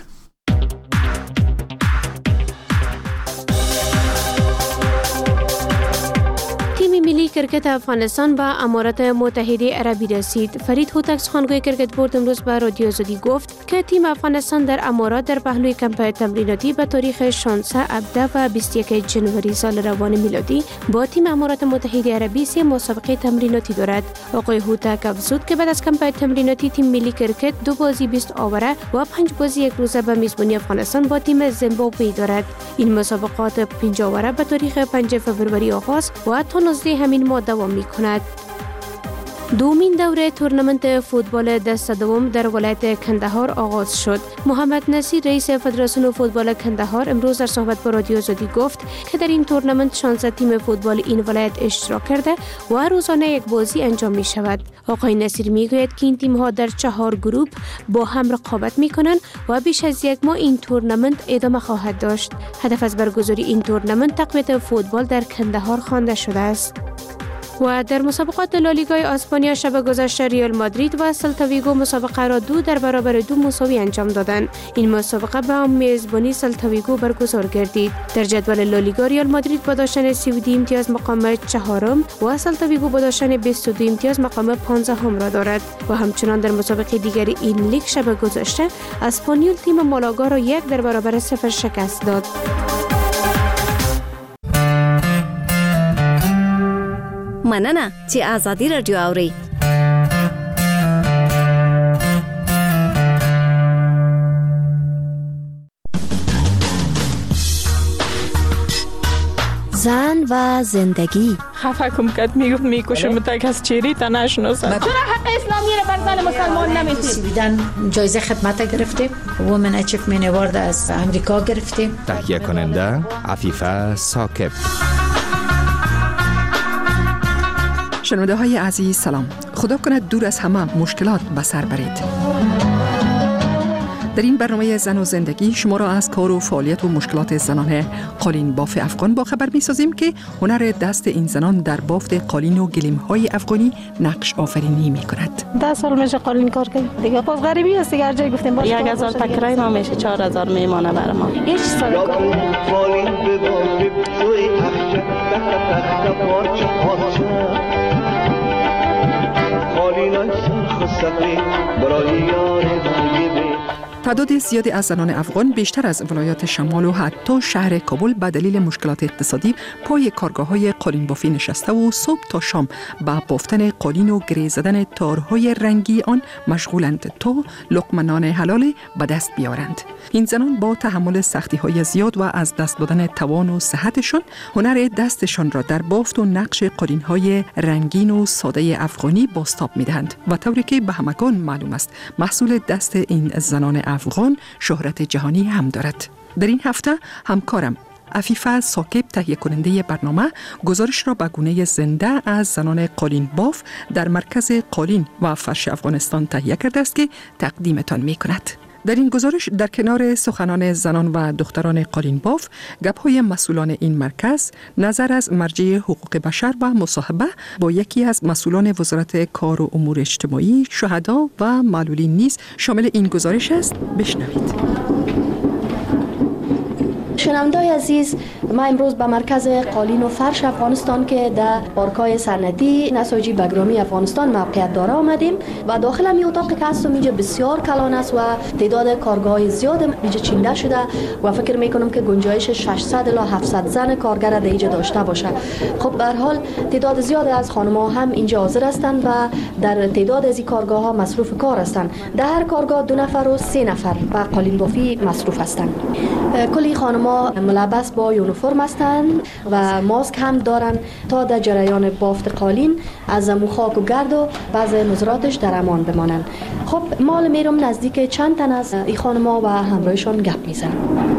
S3: ملی کرکت افغانستان با امارات متحده عربی رسید. فرید هوتک سخنگوی کرکت بورد امروز به رادیو آزادی گفت که تیم افغانستان در امارات در پهلوی کمپ تمریناتی به تاریخ شانزده، هفده و بیست و یک جنوری سال روان میلادی با تیم امارات متحده عربی سه مسابقه تمریناتی دارد. آقای هوتک افزود که بعد از کمپ تمریناتی تیم ملی کرکت دو بازی بیست آوره و پنج بازی یک روزه به میزبانی افغانستان با تیم زیمبابوه دارد. این مسابقات پنج آوره به تاریخ پنجم فوریه آغاز و تا نوزدهم همین ماه دوام می کند. دومین دوره تورنمنت فوتبال دست دوم در ولایت کندهار آغاز شد. محمد نصیر رئیس فدراسیون فوتبال کندهار امروز در صحبت با رادیو آزادی گفت که در این تورنمنت شانزده تیم فوتبال این ولایت اشتراک کرده و روزانه یک بازی انجام می شود. آقای نصیر می گوید که این تیم ها در چهار گروه با هم رقابت می کنند و بیش از یک ماه این تورنمنت ادامه خواهد داشت. هدف از برگزاری این تورنمنت تقویت فوتبال در کندهار خوانده شده است. و در مسابقات لالیگای اسپانیا شب گذشته ریال مادرید و سلتا ویگو مسابقه را دو در برابر دو مساوی انجام دادند. این مسابقه به میزبانی سلتا ویگو برگزار گردید. در جدول لالیگا ریال مادرید با داشتن سی و دو امتیاز مقام چهارم و سلتا ویگو با داشتن بیست و دو امتیاز مقام پانزدهم را دارد. و همچنان در مسابقه دیگر این لیگ شب گذشته اسپانیول تیم مالاگا را یک در برابر صفر شکست داد.
S4: مننه چې آزادی رادیو اوري. زن و زندگی.
S7: خفه کم کد میگفت میکشم تا کس چیری تا نشناسد.
S8: چرا حق اسلامی رو بر زن مسلمان نمیدید؟
S11: سویدن جایزه خدمت گرفتیم، وومن اچیومنت اوارد از امریکا گرفتیم.
S24: تهیه کننده عفیفه ثاقب.
S25: شنونده های عزیز سلام. خدا کند دور از همه مشکلات به سر برید. در این برنامه زن و زندگی شما را از کار و فعالیت و مشکلات زنان قالین باف افغان با خبر می سازیم که هنر دست این زنان در بافت قالین و گلیم های افغانی نقش آفرینی می کند.
S26: ده سال میشه قالین کار کردیم دیگه. باز غریبی است دیگه، هر جای گفتیم باشه.
S8: یک هزار پکرای ما میشه چهار هزار میمانه برای ما. هیچ سال قالین به بافت توی اخشت تخت پارچ پارچ قالینای سرخ و سفید برای یار برگبه.
S25: تعداد زیادی از زنان افغان بیشتر از ولایات شمال و حتی شهر کابل به دلیل مشکلات اقتصادی پای کارگاه‌های قالین بافی نشسته و صبح تا شام با بافتن قالین و گره زدن تارهای رنگی آن مشغولند تا لقمه نان حلال به دست بیارند. این زنان با تحمل سختی‌های زیاد و از دست دادن توان و صحتشان هنر دستشان را در بافت و نقش قالین‌های رنگین و ساده افغانی بازتاب می‌دهند و طوری که به همگان معلوم است محصول دست این زنان افغان شهرت جهانی هم دارد. در این هفته همکارم عفیفه ثاقب تهیه کننده برنامه گزارش را به گونه زنده از زنان قالین باف در مرکز قالین و فرش افغانستان تهیه کرده است که تقدیمتان می کند. در این گزارش در کنار سخنان زنان و دختران قالین باف، گپ‌های مسئولان این مرکز، نظر از مرجع حقوق بشر و مصاحبه با یکی از مسئولان وزارت کار و امور اجتماعی، شهدا و معلولین نیز شامل این گزارش است. بشنوید.
S27: شنونده‌های عزیز، ما امروز به مرکز قالین و فرش افغانستان که در پارک‌های صنعتی نساجی بگرامی افغانستان موقعیت داره آمدیم و داخل می اتاقی که هستم اینجا بسیار کلان است و تعداد کارگاه‌های زیاد اینجا چینده شده و فکر می‌کنم که گنجایش ششصد الی هفتصد زن کارگر در اینجا داشته باشه. خب به هر حال تعداد زیاد از خانم‌ها هم اینجا حاضر هستند و در تعداد از این کارگاه‌ها مصروف کار هستند. در هر کارگاه دو نفر و سه نفر به قالین بافی مصروف هستند. کلی خانم‌ها ملبس با یونیفرم هستند و ماسک هم دارن تا در جریان بافت قالین از مو خاک و گرد و بعض نظراتش در امان بمانند. خب مال میرم نزدیک چند تن از این خانم‌ها و همراهشان گپ میزنم.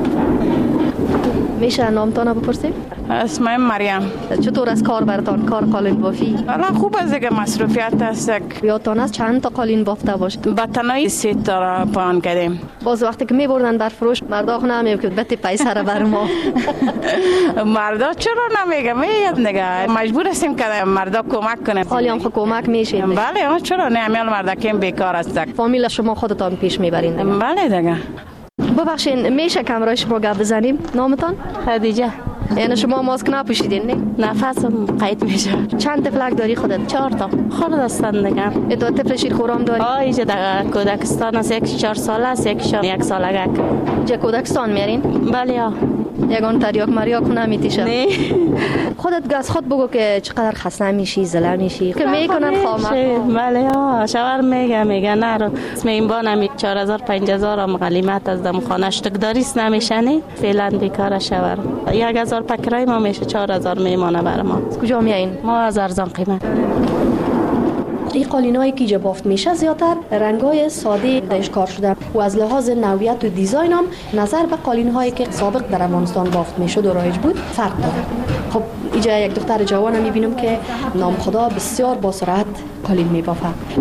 S27: میشه نامتان بپرسیم؟
S8: اسمم مریم.
S27: چطور از کار براتان کار قالین بافی؟
S8: والا خوب است دیگه، مصروفیت است.
S27: یادتان است چند تا قالین بافته باشید؟
S8: با تنهایی سه تا را پلان کردیم.
S27: باز وقتی که میبردن بر فروش مردا خو نمیگه که بده پیسه را بر ما.
S8: مردا چرا نمیگه؟ میگم دیگه مجبور هستیم که مردا کمک کنه.
S27: حالی هم خو کمک میشین.
S8: بله چرا نه، امیال مردا که بیکار است.
S27: فامیل شما خودتان پیش میبرین.
S8: بله دیگه.
S27: ببخشید میشه کامرای شما گپ بزنیم؟ نامتان؟
S8: خدیجه.
S27: یعنی شما ماسک نپوشیدین نه؟
S8: نفسم قید میشه.
S27: چند تفلک داری خودت؟
S8: چهار تا. خود هستن دیگه.
S27: ادو طفل شیرخورام داری؟
S8: آه اینجا در کودکستان است، یک چهار ساله است، یک یک سالگک.
S27: اینجا کودکستان میارین؟
S8: بله ها.
S27: یگان تریاک مریاک نمیتیشه؟
S8: نه.
S27: خودت از خود بگو که چقدر خسته میشی، زله میشی. که میکنن خامه.
S8: بله ها، شوهر میگه میگه نه رو. اسم این با نمی چهار هزار پنج هزار هم غلیمت از دم خانه اشتکداریست نمیشه نه. فعلا بیکار شوهر. یک هزار پکرای ما میشه چهار هزار میمانه برای ما.
S27: کجا میایین؟
S8: ما از ارزان قیمت.
S27: این قالینایی که اینجا بافت میشه زیادتر رنگای ساده درش کار شده و از لحاظ نوعیت و دیزاین هم نظر به قالین‌هایی که سابق در افغانستان بافت میشد و رایج بود فرق داره. خب اینجا یک دختر جوان میبینم که نام خدا بسیار با سرعت قالین میبافه.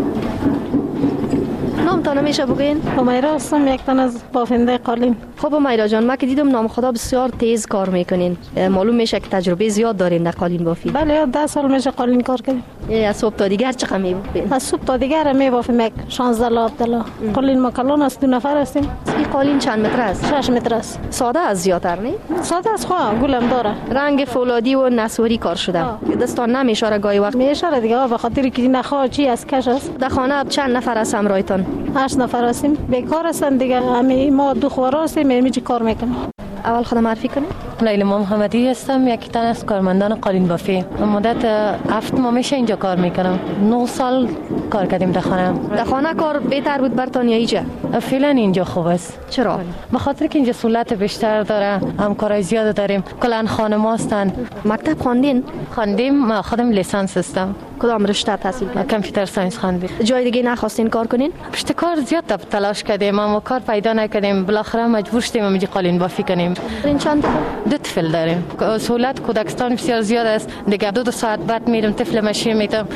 S27: نامتان میشه بگین؟
S26: امیرا هستم، یک تن از بافنده قالین.
S27: خب امیرا جان، ما که دیدم نام خدا بسیار تیز کار میکنین. معلوم میشه که تجربه زیاد دارین در قالین بافی.
S26: بله ده سال میشه قالین کار کردیم.
S27: از صبح تا دیگر چقدر میبافین؟
S26: از صبح تا دیگر میبافیم یک شانزده لابدلا. قالین ما کلان است، دو نفر هستیم.
S27: این قالین چند متر است؟
S26: شش متر است.
S27: ساده از زیادتر نی؟
S26: ساده است، خواه گلم داره.
S27: رنگ فولادی و نسواری کار شده. دستان نمیشاره گاهی وقت؟ میشاره
S26: دیگه، به خاطر که نخواه چی از کش است.
S27: در خانه چند نفر از همراهتان؟
S26: هشت نفر هستیم. بیکار هستن دیگه، همه ما دو خوار هستیم، میمی چی کار میکنیم.
S27: اول خود معرفی کنید؟
S5: لیلا محمدی هستم، یکی تن از کارمندان قالین بافی. مدت هفت ماه میشه اینجا کار میکنم. نه سال کار کردیم در خانه.
S27: در خانه کار بهتر بود برتون یا اینجا؟
S5: فعلا اینجا خوب است.
S27: چرا؟
S5: به خاطر که اینجا سهولت بیشتر داره، همکارای زیاد داریم. کلا خانم هستن.
S27: مکتب خواندین؟
S5: خواندیم، خودم لیسانس هستم.
S27: کدام رشته تحصیل کردین؟
S5: کامپیوتر ساینس خواندیم.
S27: جای دیگه نخواستین کار کنین؟
S5: پشت کار زیاد تلاش کردیم اما کار پیدا نکردیم. بالاخره مجبور شدیم اینجا قالین بافی کنیم.
S27: این چند تا؟
S5: دو طفل داریم. سهولت کودکستان بسیار زیاد است. دیگه دو دو ساعت بعد میرم طفل ماشین میتم.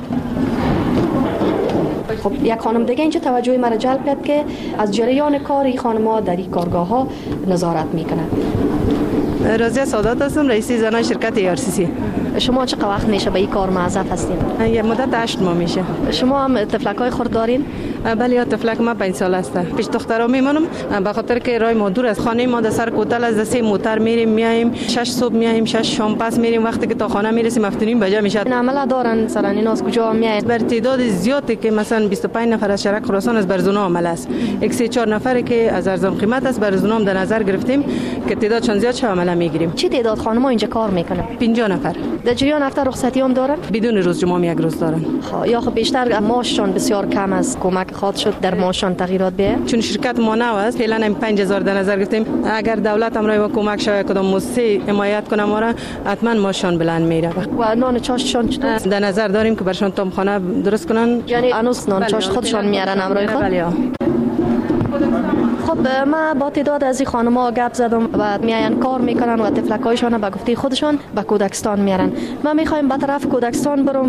S27: خب یک خانم دیگه اینجا توجه مرا جلب کرد که از جریان کار این خانم‌ها در این کارگاه ها نظارت میکنند.
S6: رازیه سادات هستم، رئیس زنان شرکت ای آر سی سی.
S27: شما چقدر وقت میشه به این کار معزف هستین؟
S6: یه مدت هشت ماه میشه.
S27: شما هم تفلک‌های خورد دارین؟
S6: بله، یا تفلک ما پنج سال است. پیش دخترا میمونم به خاطر که راه ما دور از خانه ما، در سر کوتل از سه موتر میریم میایم، شش صبح میایم، شش شام پس میریم. وقتی که تا خانه میرسیم هفت‌نیم بجا میشه.
S27: این عمل دارن مثلا اینا از کجا میاین؟
S6: بر تعداد زیادی که مثلا بیست و پنج نفر از شرک خراسان از برزونا عمل است. یک سه چهار نفری که از ارزان قیمت است برزونا هم در نظر گرفتیم که تعدادشان زیاد شه عمل میگیریم.
S27: چه تعداد خانم‌ها اینجا کار میکنن؟
S6: پنجاه نفر.
S27: در جریان هفته رخصتی هم دارن؟
S6: بدون روز جمعه یک روز دارن.
S27: خب یا خب بیشتر معاششان بسیار کم از کمک خاط شد در معاششان تغییرات بیاید؟
S6: چون شرکت ما نو است، فعلا هم پنج هزار در نظر گرفتیم. اگر دولت هم راه کمک شوه کدام مؤسسه حمایت کنه ما را، حتما معاششان بلند میره.
S27: و نان چاششان چطور؟
S6: در نظر داریم که برشان تامخانه درست کنن.
S27: یعنی هنوز نان چاش خودشان میارن امروی خود؟
S6: بله.
S27: خب ما با تعداد از این خانم‌ها گپ زدم و میاین کار میکنن و تفلک‌هایشان به گفته خودشان به کودکستان میارن. ما میخوایم به طرف کودکستان برم.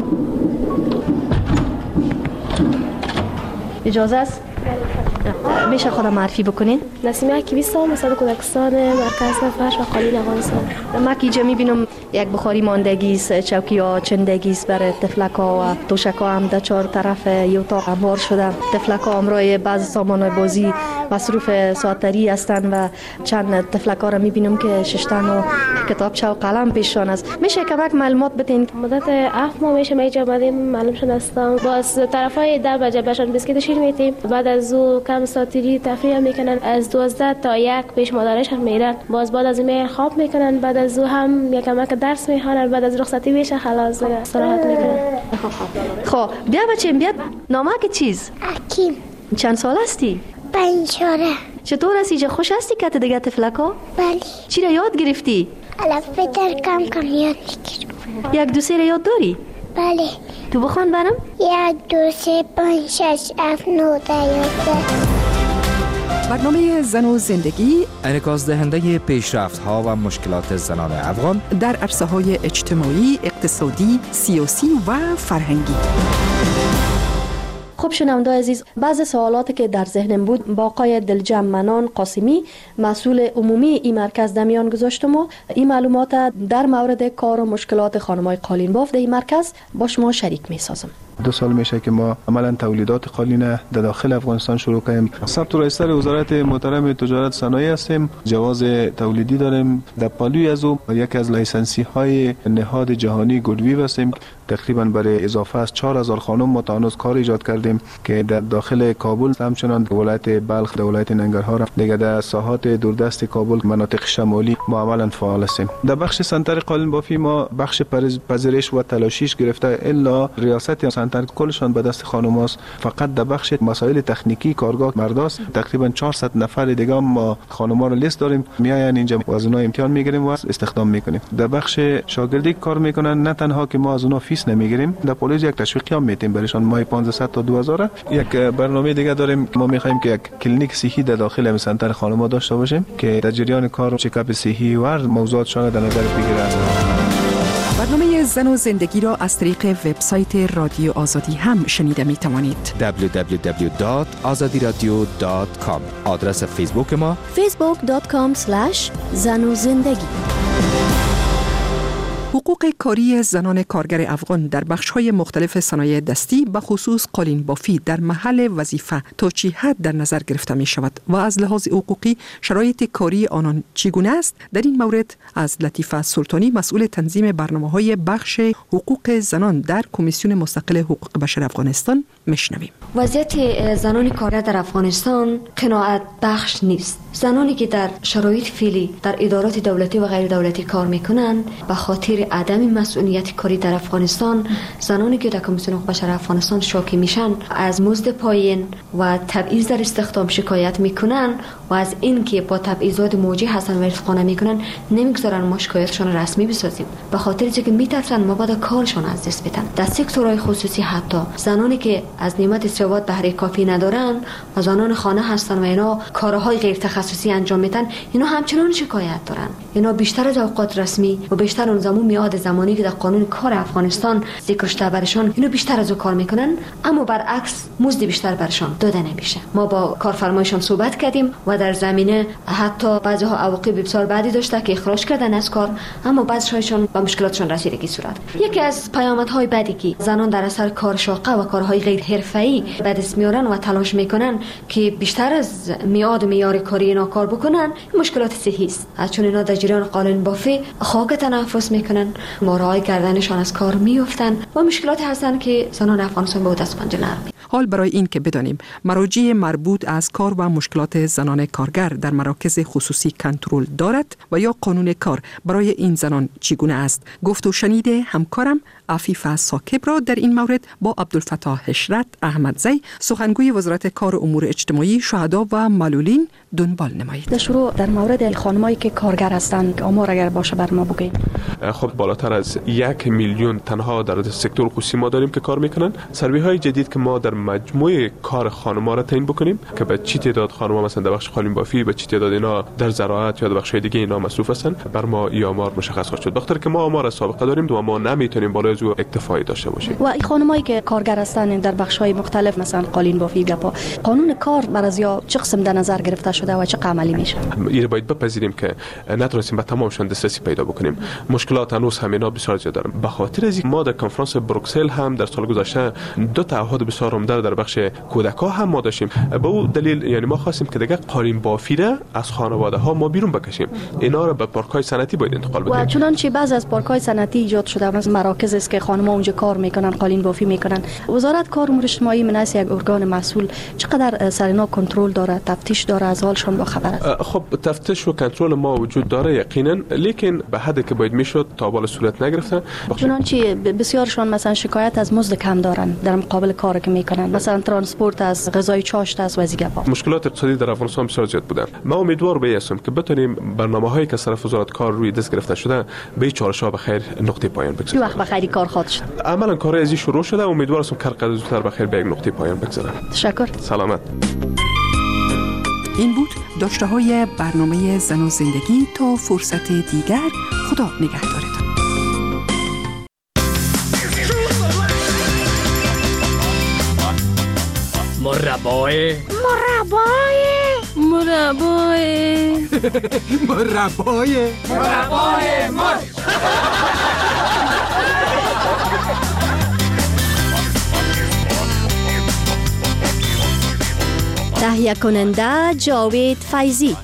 S27: اجازه است؟ میشه خودم معرفی بکنین؟
S12: نسیمه اکیویستم، مثلا کودکستان مرکز فرش و قالین افغانستان.
S27: ما که اینجا میبینم یک بخاری ماندگی است، چوکی ها چندگی است برای تفلک ها و توشک ها هم در چهار طرف یه اتاق انبار شده. تفلک ها همراه بعض سامان های بازی مصروف ساعتری هستند و چند تفلک ها را میبینم که ششتن و کتابچه و قلم پیششان است. میشه کمک معلومات بدین؟
S12: مدت هفت ماه میشه ما اینجا اومدیم، معلوم شده هستم. باز طرفای ده بجه بهشون بسکیت شیر میدیم. بعد از او کم ساعتی تفریح میکنن، از دوازده تا یک پیش مادرشون میرن. باز بعد از این خواب میکنن، بعد از او هم یک کمک درس میخوانن. بعد از رخصتی میشه خلاص دیگه استراحت میکنن.
S27: خب بیا بچه‌م بیا. نامک چیز؟
S13: اکیم.
S27: چند سال هستی؟
S13: پنج ساله.
S27: چطور هستی؟ چه خوش هستی که دیگه تفلکا؟
S13: بله.
S27: چی را یاد گرفتی؟
S13: الفبای کم کم یاد میگیرم.
S27: یک دو سه را یاد داری؟
S13: بله.
S27: تو بخوان برام؟
S13: یک دو سه پنج شش هفت نه ده یازده.
S25: برنامه زن و زندگی
S24: انعکاس دهنده پیشرفت ها و مشکلات زنان افغان
S25: در عرصه های اجتماعی، اقتصادی، سیاسی و فرهنگی.
S27: خب شنونده عزیز، بعض سوالاتی که در ذهنم بود با آقای دلجم منان قاسمی مسئول عمومی این مرکز در میان گذاشتم و این معلومات در مورد کار و مشکلات خانم‌های قالین باف در این مرکز با شما شریک می‌سازم.
S14: دو سال میشه که ما عملا تولیدات قالین در داخل افغانستان شروع کردیم. ثبت رئیسر وزارت محترم تجارت صنایع هستیم. جواز تولیدی داریم. در پالوی از او یکی از لایسنسی های نهاد جهانی گودویو هستیم. تقریبا برای اضافه از چهار هزار خانم ما تا هنوز کار ایجاد کردیم که در داخل کابل همچنان ولایت بلخ، ولایت ننگرهار، دیگه در ساحات دوردست کابل، مناطق شمالی ما عملا فعال هستیم. در بخش سنتر قالین بافی ما بخش پذیرش و تلاشیش گرفته الا ریاست سنتر کلشان به دست خانم است. فقط در بخش مسائل تکنیکی کارگاه مرداست. تقریبا چهارصد نفر دیگه ما خانم‌ها رو لیست داریم، میاین اینجا و از اونها امتحان میگیریم و استخدام میکنیم. در بخش شاگردی کار میکنن، نه تنها که ما از اونها فیس نمیگیریم، در پلیس یک تشویقی هم میتیم برایشان ماهی پانصد تا دو هزار. یک برنامه دیگه داریم، ما میخوایم که یک کلینیک صحی در داخل هم سنتر خانم‌ها داشته باشیم که در جریان کار چکاپ صحی و موضوعاتشان در نظر بگیرن.
S25: برنامه زن و زندگی را از طریق وبسایت رادیو آزادی هم شنیده می توانید.
S24: دبلیو دبلیو دبلیو دات آزادی رادیو دات کام. آدرس فیسبوک ما
S27: فیسبوک دات کام اسلش زن و زندگی.
S25: حقوق کاری زنان کارگر افغان در بخش‌های مختلف صنایع دستی به خصوص قالین بافی در محل وظیفه تا چه حد در نظر گرفته می شود و از لحاظ حقوقی شرایط کاری آنان چگونه است؟ در این مورد از لطیفه سلطانی مسئول تنظیم برنامه‌های بخش حقوق زنان در کمیسیون مستقل حقوق بشر افغانستان میشنویم.
S27: وضعیت زنان کارگر در افغانستان قناعت بخش نیست. زنانی که در شرایط فعلی در ادارات دولتی و غیر دولتی کار میکنند به خاطر عدم مسئولیت کاری در افغانستان، زنانی که در کمیسیون حقوق بشر افغانستان شاکی میشن از مزد پایین و تبعیض در استخدام شکایت میکنن و از اینکه با تبعیضات موجه هستن و رفقانه میکنن نمیگذارن ما شکایتشون رسمی بسازیم، به خاطر اینکه میترسن ما بعد کارشون از دست بدن. در سکتورهای خصوصی حتی زنانی که از نعمت ثروت بهره کافی ندارن و زنان خانه هستن و اینا کارهای غیر تخصصی انجام میدن، اینا همچنان شکایت دارن. اینا بیشتر از اوقات رسمی و بیشتر اون زمان میاد زمانی که در قانون کار افغانستان ذکر شده برشان، اینو بیشتر از او کار میکنن، اما برعکس مزد بیشتر برشان داده نمیشه. ما با کارفرمایشان صحبت کردیم و در زمینه حتی بعضیها عواقب بسیار بدی داشته که اخراج کردن از کار، اما بعضیشون با مشکلاتشون رسیدگی صورت. یکی از پیامدهای بدی که زنان در اثر کار شاقه و کارهای غیر حرفه‌ای به دست میارن و تلاش میکنن که بیشتر از میاد و معیار کاری اینا کار بکنن، مشکلات صحی است. چون اینا در جریان قالین بافی خاک تنفس میکنن، مارای گردنشان از کار میافتن و مشکلات هستن که زنان افغانستان به دست پنجه نرمی.
S25: حال برای این که بدانیم مراجع مربوط از کار و مشکلات زنان کارگر در مراکز خصوصی کنترل دارد و یا قانون کار برای این زنان چگونه است، گفت و شنید همکارم عفیفه ساکب را در این مورد با عبدالفتاح حشرت احمدزی سخنگوی وزارت کار و امور اجتماعی، شهدا و معلولین دنبال نمایید.
S27: در شروع در مورد خانمایی که کارگر هستند آمار اگر باشه بر ما بگید.
S10: خب بالاتر از یک میلیون تنها در سکتور خصوصی ما داریم که کار میکنن. سروی های جدید که ما در مجموعه کار خانم‌ها را تعیین بکنیم که به چی تعداد خانم‌ها مثلا در بخش قالین بافی، به چی تعداد اینا در زراعت یا در بخش دیگه اینا مصروف هستن، بر ما این آمار مشخص خواهد شد. بخاطر که ما آمار از سابقه داریم و ما نمیتونیم بالای از او اکتفایی داشته باشیم.
S27: و این خانمایی که کارگر هستن در بخش‌های مختلف مثلا قالین بافی یا با قانون کار بر از یا چه قسم در نظر گرفته شده و چه عملی میشه؟
S10: این باید بپذیریم که نتونستیم به تمامشون دسترسی پیدا بکنیم. مشکلات هنوز همینا بسیار زیاد دارن. به خاطر از ما در کنفرانس بروکسل هم در سال گذشته دو تعهد بسیار عمده در بخش کودکان هم ما داشتیم. به اون دلیل یعنی ما خواستیم که دیگه قالین بافی را از خانواده ها ما بیرون بکشیم. اینا رو به پارک‌های صنعتی باید انتقال بدیم.
S27: و چنانچه بعض از پارک‌های صنعتی ایجاد شده، مثلا مراکز است که خانم‌ها اونجا کار میکنن، قالین بافی میکنن. وزارت کار و امور اجتماعی مناسب یک ارگان مسئول چقدر سر اینا کنترل داره، تفتیش داره، از حالشون با خبر است؟
S10: خب تفتیش و کنترل ما وجود داره یقینا، لیکن به حدی که باید میشد تا بالا صورت نگرفتن.
S27: چنانچه بسیارشون مثلا شکایت از مزد کم دارن در مقابل کاری که میکنن، مثلا ترانسپورت از غذای چاشت از وزیگه با.
S10: مشکلات اقتصادی در افغانستان بسیار زیاد بودن. ما امیدوار به هستم که بتونیم برنامه‌هایی که از طرف وزارت کار روی دست گرفته شده به چالش‌ها به خیر نقطه پایان بگذاریم.
S27: وقت به خیری کار خواهد شد.
S10: عملاً کار ازی شروع شده، امیدوار هستم که هر زودتر به خیر به یک نقطه پایان بگذارم.
S27: تشکر.
S10: سلامت.
S25: این بود داشته های برنامه زن و زندگی. تا فرصت دیگر، خدا نگهدارتان.
S9: مربای
S2: مربای مربای
S9: مربای
S2: مربای مر
S4: تهیه کننده جاوید فیضی.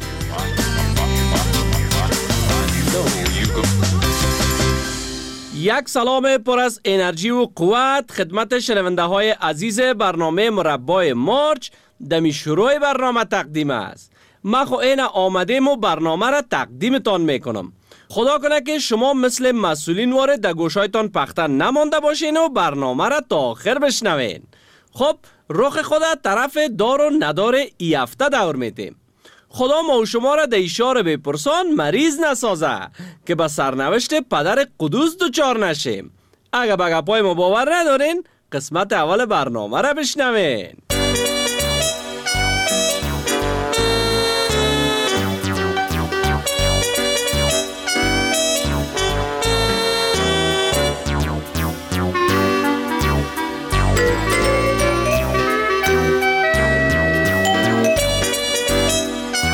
S15: یک سلام پر از انرژی و قوت خدمت شنونده های عزیز برنامه مربای مارچ. دمی شروع برنامه تقدیم است. ما خو این آمدیم و برنامه را تقدیمتان میکنم. خدا کنه که شما مثل مسئولین وارد در گوشایتان پخته نمانده باشین و برنامه را تا آخر بشنوین. خب رخ خدا طرف دار و ندار ای هفته دور میتیم. خدا ما و شما را در اشاره بپرسان مریض نسازه که به سرنوشت پدر قدوس دوچار نشیم. اگه به گپای ما باور ندارین قسمت اول برنامه را بشنوین.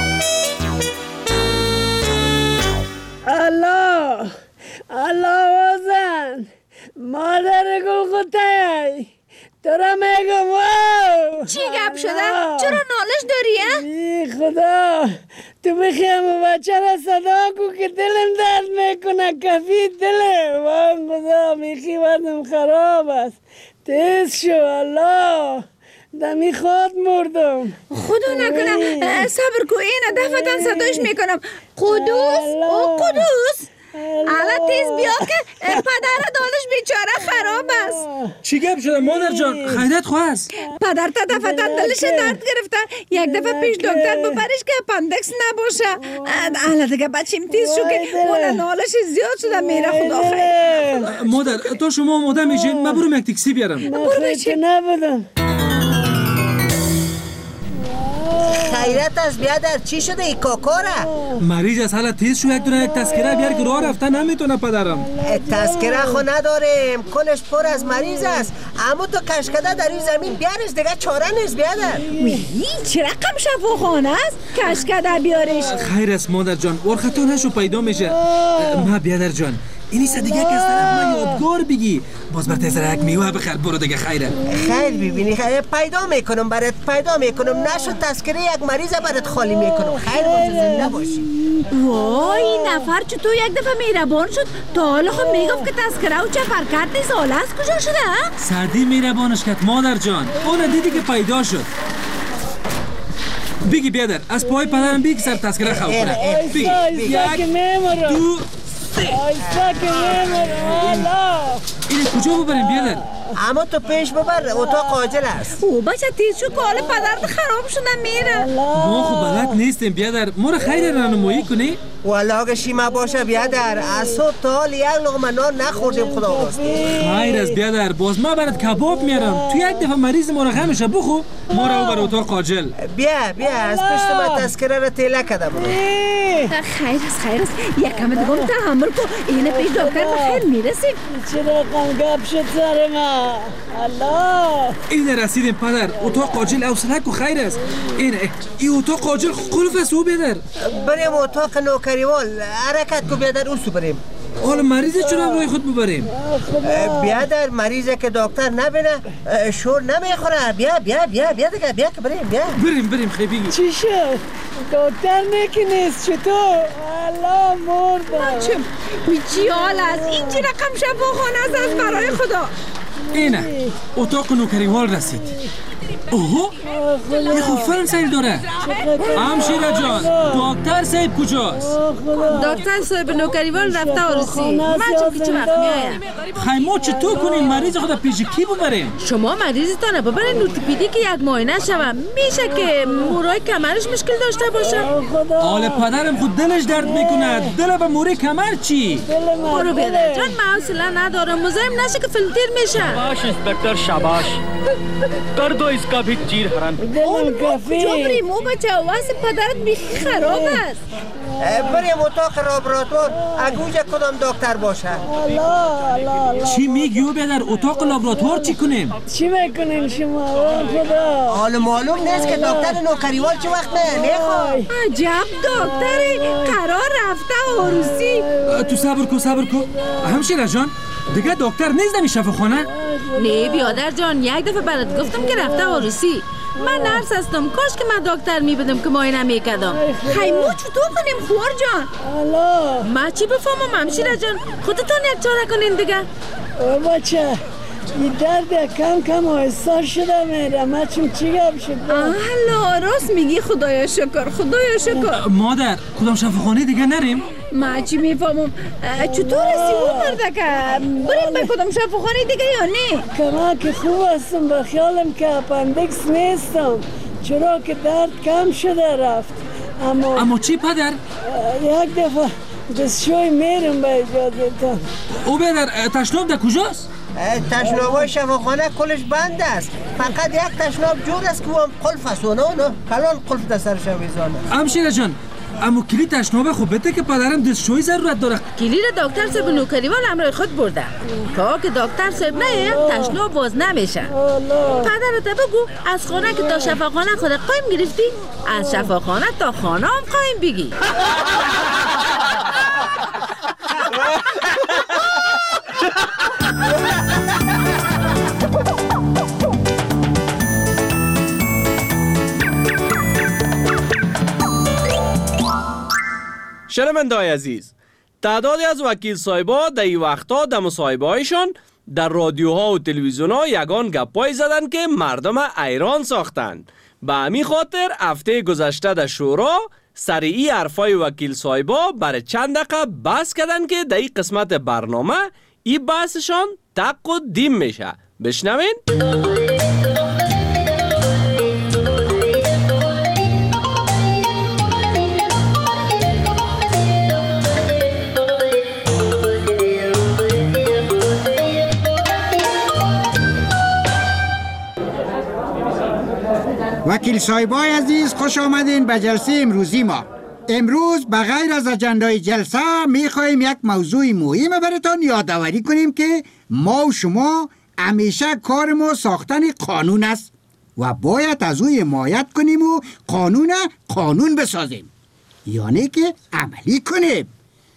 S16: الله الله ترا میگم واو.
S17: چی گپ شده؟ چرا نالش داری؟
S16: ای خدا تو بخیم بچه را صدا کو که دلم درد میکنه کفی دلم. وای خدا میخی بدم خراب است. تیز شو الله دمی خود مردم.
S17: خدا نکنه صبر کو اینه دفتن صداش میکنم. قدوس او قدوس حالا تیز بیا که پدر دانش بیچاره خراب است.
S18: چی گپ شده مادر جان؟ خیرت خواست؟
S17: پدر تا دفتن دلش درد گرفته. یک دفعه پیش دکتر ببرش که اپندکس نباشه. حالا دیگه بچیم تیز شو که اون نالش زیاد شده میره. خدا خیر.
S18: مادر تا شما آماده میشین من برم یک تاکسی بیارم.
S16: برو بچه نبودم.
S19: خیرت از بیادر چی شده ای کاکاره؟
S18: مریض از حالا تیز شو یک دونه یک تذکره بیار که راه رفته نمیتونه پدرم.
S19: تذکره خو نداریم کلش پر از مریض است. اما تو کشکده در این زمین بیارش دیگه چاره نیست بیادر.
S17: وی چه رقم شفاخانه است کشکده بیارش؟
S18: خیر است مادر جان ورخطو نشو پیدا میشه. ما بیادر جان اینی سه دیگه که از طرف من یادگار بگی باز بر تیزر یک میوه بخیر برو دیگه خیره.
S19: خیر ببینی خیر پیدا میکنم برات پیدا میکنم نشو تذکره یک مریض برات خالی میکنم. خیر باشه زنده باشی.
S17: وای این نفر چطور یک دفعه میربان شد تا حالا خب میگفت که تذکره و چفر کرد نیست. حالا از کجا شده؟
S18: سردی میربانش کرد مادر جان. اون دیدی که پیدا شد. بگی بیادر از پای پدرم بگی سر تذکره خواه کنه. بگی یک دو این کجا ببریم بیادر؟
S19: اما تو پیش ببر اتاق عاجل است.
S17: او بچه تیز شو که حال پدرت خراب شده میره.
S18: ما خب بلد نیستیم بیادر ما رو خیر رانمایی کنی؟
S19: والله اگه شیما باشه بیادر از صبح تا حال یک لقمه نان نخوردیم خدا راست.
S18: خیر از بیادر باز ما برات کباب میارم. تو یک دفعه مریض ما رو غمشه بخو ما رو بر اتاق عاجل.
S19: بیا بیا از پشت ما تذکره رو تیله کده برو.
S17: خیر است خیر است یکم دیگه هم تحمل کو اینه پیش دکتر بخیر میرسیم.
S16: چه رقم گپ شد سر ما الله.
S18: این رسیدیم پدر اتاق عاجل حوصله کو خیر است. این این اتاق عاجل قلف است او بیادر.
S19: بریم اتاق نوکریوال حرکت کو بیادر اوسو بریم.
S18: حالا مریض چرا روی خود ببریم؟
S19: بیادر مریضه که دکتر نبینه شور نمیخوره. بیا بیا بیا بیا دیگه بیا که بریم بیا
S18: بریم بریم خیلی بگی
S16: چی شد؟ دکتر نیست چطور؟ الله مردم.
S17: چه چی حال است؟ این چی رقم شفاخانه است برای خدا؟
S18: اینه اتاق نوکریوال رسید. اوه یه خوب فرم سیل داره. همشیره جان دکتر صاحب کجاست؟
S17: دکتر صاحب نوکریوال رفته عروسی. من چون که چه وقت میایم
S18: خیمه چطور کنیم مریض خدا پیش کی ببریم؟
S17: شما مریضتانه ببرین ارتوپدی که یک معاینه شوه. میشه که مورای کمرش مشکل داشته باشه.
S18: حال پدرم خود دلش درد میکنه. دل به مورای کمر چی؟
S17: برو بیادر جان من حوصله ندارم. مزاحم نشه که فیلتر میشه.
S20: شاباش انسپکتر شاباش کر دو اسکا بھی چیر حرن.
S17: اون کجا بریم او بچه واسه پدرت بیخی خراب است.
S19: بریم اتاق لابراتوار اگوجه کدام دکتر باشه.
S18: چی میگی او بیادر اتاق لابراتوار چی کنیم؟
S16: چی میکنین شما خدا؟
S19: حالا معلوم نیست که دکتر نوکریوال چه وقت میخواد.
S17: عجب دکتری قرار رفته عروسی.
S18: تو صبر کو صبر کو همشیره جان دیگه دکتر نیست نمی شفاخانه؟
S17: نه بیادر جان یک دفعه برات گفتم که رفته عروسی. من نرس هستم کاش که من دکتر میبدم که معاینه میکردم. خیمو چطور کنیم خوار جان؟ ما چی بفهمم همشیره جان خودتون یک چاره کنین دیگه.
S16: او بچه این درد کم کم آهسته شده میره. ما چون چی گپ شد؟
S17: الله راست میگی خدایا شکر خدایا شکر.
S18: مادر کدام شفاخانه دیگه نریم؟
S17: ما چی میفهمم چطور هستی او مرده که بریم به کدام شفاخانه دیگه یا نه؟
S16: کما که خوب هستم به خیالم که اپندکس نیستم چرا که درد کم شده رفت. اما
S18: اما چی پدر؟
S16: یک دفعه دستشوی میرم به اجازتان.
S18: او بیادر تشناب در کجاست؟
S19: تشنابای شفاخانه کلش بند است. فقط یک تشناب جور است که هم قلف است و نه نه کلان قلف در سرش میزانه.
S18: همشیره جان اما کلید تشنابه خوب بده که پدرم دستشوی ضرورت داره.
S17: کلید دکتر صاحب نوکریوال همراه خود برده. تا که دکتر صاحب نه تشناب باز نمیشه. پدرت بگو از خانه که تا شفاخانه خود قایم گرفتی از شفاخانه تا خانه هم قایم بگی.
S15: شنونده‌های عزیز، تعدادی از وکیل صاحبا در این وقتا در مصاحبه هایشان در رادیوها و تلویزیون ها یگان گپایی زدن که مردم ایران ساختن. به همین خاطر هفته گذشته در شورا سر این حرفای وکیل صاحبا برای چند دقیقه بحث کردن که در این قسمت برنامه این بحثشان تق و دیم میشه. بشنوین.
S1: وکیل صاحبای عزیز، خوش آمدین به جلسه امروزی ما. امروز بغیر از اجندای جلسه میخوایم یک موضوع مهم براتون یادآوری کنیم که ما و شما همیشه کار ما ساختن قانون است و باید از او حمایت کنیم و قانون قانون بسازیم، یعنی که عملی کنیم.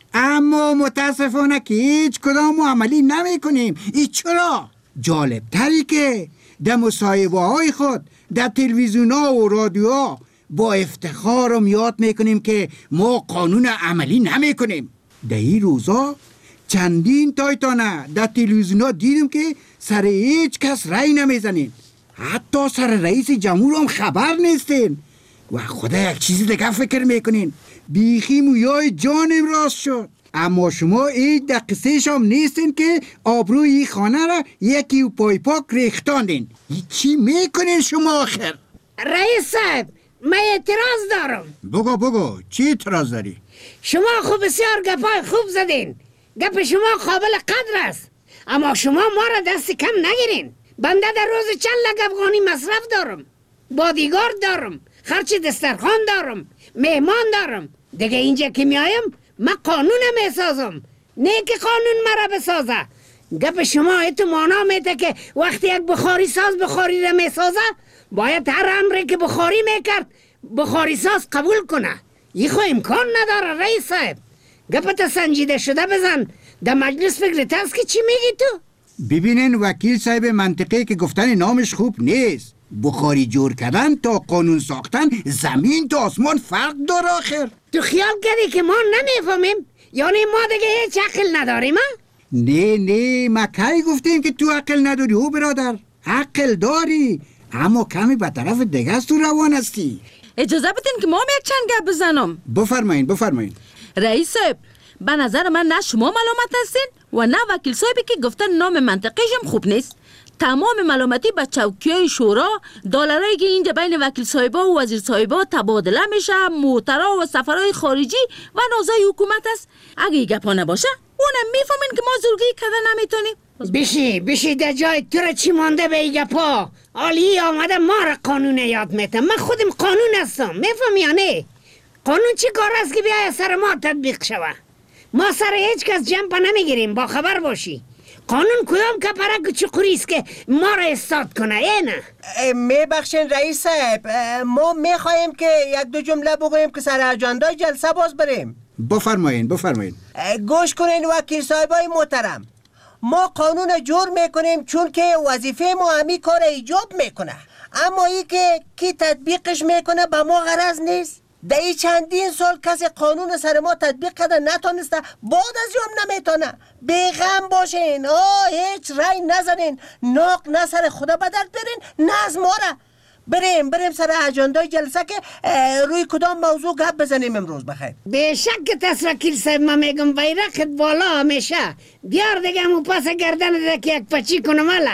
S1: اما متاسفانه که هیچ کدام عملی نمی کنیم. ای چرا؟ جالب تری که در مصاحبه های خود در تلویزیون ها و رادیو ها با افتخار و یاد میکنیم که ما قانون عملی نمی کنیم. در این روزا چندین تایتانه در تلویزیون ها دیدیم که سر هیچ کس رای نمیزنین، حتی سر رئیس جمهور هم خبر نیستین و خدا یک چیزی دیگه فکر میکنین. بیخی مویای جانم راست شد. اما شما هیچ در قصهش هم نیستین که آبروی این خانه را یکی و پای پاک ریختاندین. چی میکنین شما آخر؟
S16: رئیس صاحب، من اعتراض دارم.
S1: بگو بگو، چی اعتراض داری؟
S16: شما خوب بسیار گپای خوب زدین، گپ شما قابل قدر است، اما شما ما را دست کم نگیرین. بنده در روز چند لک افغانی مصرف دارم، بادیگارد دارم، خرچ دسترخوان دارم، مهمان دارم. دیگه اینجا که میایم من قانون میسازم، نه که قانون مرا بسازه. گپ شما ایتو مانا میده که وقتی یک بخاری ساز بخاری را میسازه باید هر امری که بخاری میکرد بخاری ساز قبول کنه. این خو امکان نداره رئیس صاحب. گپت سنجیده شده بزن، در مجلس فکرت هست که چی میگی تو؟
S1: ببینین وکیل صاحب، منطقه که گفتن نامش خوب نیست. بخاری جور کردن تا قانون ساختن زمین تا آسمان فرق داره آخر.
S16: تو خیال کردی که ما نمیفهمیم؟ یعنی ما دیگه هیچ عقل نداریم ها؟
S1: نه نه، ما کی گفتیم که تو عقل نداری؟ او برادر عقل داری، اما کمی به طرف دیگه است تو روان هستی.
S17: اجازه بدین که ما هم یک چند گپ بزنم.
S1: بفرمایین بفرمایین.
S17: رئیس صاحب، به نظر من نه شما ملامت هستین و نه وکیل صاحبی که گفتن نام منطقه‌شم خوب نیست. تمام ملامتی به چوکیای شورا، دلارایی که اینجا بین وکیل صاحبا و وزیر صاحبا تبادله میشه، موترا و سفرهای خارجی و نازای حکومت است. اگه این گپا نباشه اونم میفهمین که ما زورگی کردن نمیتونیم.
S16: بشی بشی در جای تو را چی مانده به این گپا؟ عالی آمده ما را قانون یاد میتم. من خودم قانون هستم، میفهمی یا نه؟ قانون چی کار است که بیای سر ما تطبیق شوه؟ ما سر هیچ کس جنب نمیگیریم، با خبر باشی. قانون کدام کپرک چقوری است که ما را استاد کنه؟ ای نه
S19: میبخشین رئیس صاحب، ما میخواهیم که یک دو جمله بگوییم که سر اجندای جلسه باز بریم.
S1: بفرمایین بفرمایین.
S19: گوش کنین وکیل صاحبای محترم، ما قانون جور میکنیم چون که وظیفه ما همی کار ایجاب میکنه، اما ای که کی تطبیقش میکنه به ما غرض نیست. در این چندین سال کسی قانون سر ما تطبیق کرده نتونسته، بعد از یوم نمیتونه. بیغم باشین، آه هیچ رای نزنین، ناق نه سر خدا بدرد برین نه از ما را. بریم بریم سر اجندای جلسه که روی کدام موضوع گپ بزنیم امروز. بخیر.
S16: به شک تس وکیل صاحب، من میگم بیرقت بالا همیشه. بیار دیگه همون پس گردن ده که یک پچی کنم. الا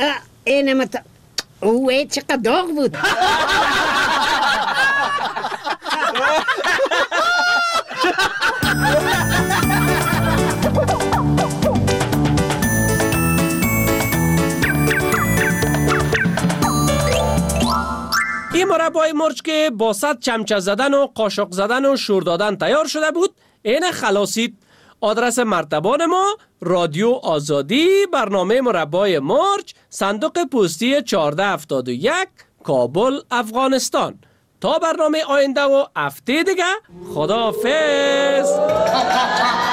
S16: اینه متا اوه چقدر داغ بود.
S15: این مربای مرچ که با صد چمچه زدن و قاشق زدن و شور دادن تیار شده بود، این خلاصید. آدرس مرتبان ما رادیو آزادی، برنامه مربای مرچ، صندوق پستی چهارده هفتاد و یک، کابل، افغانستان. تا برنامه آینده و هفته دیگه، خداحافظ.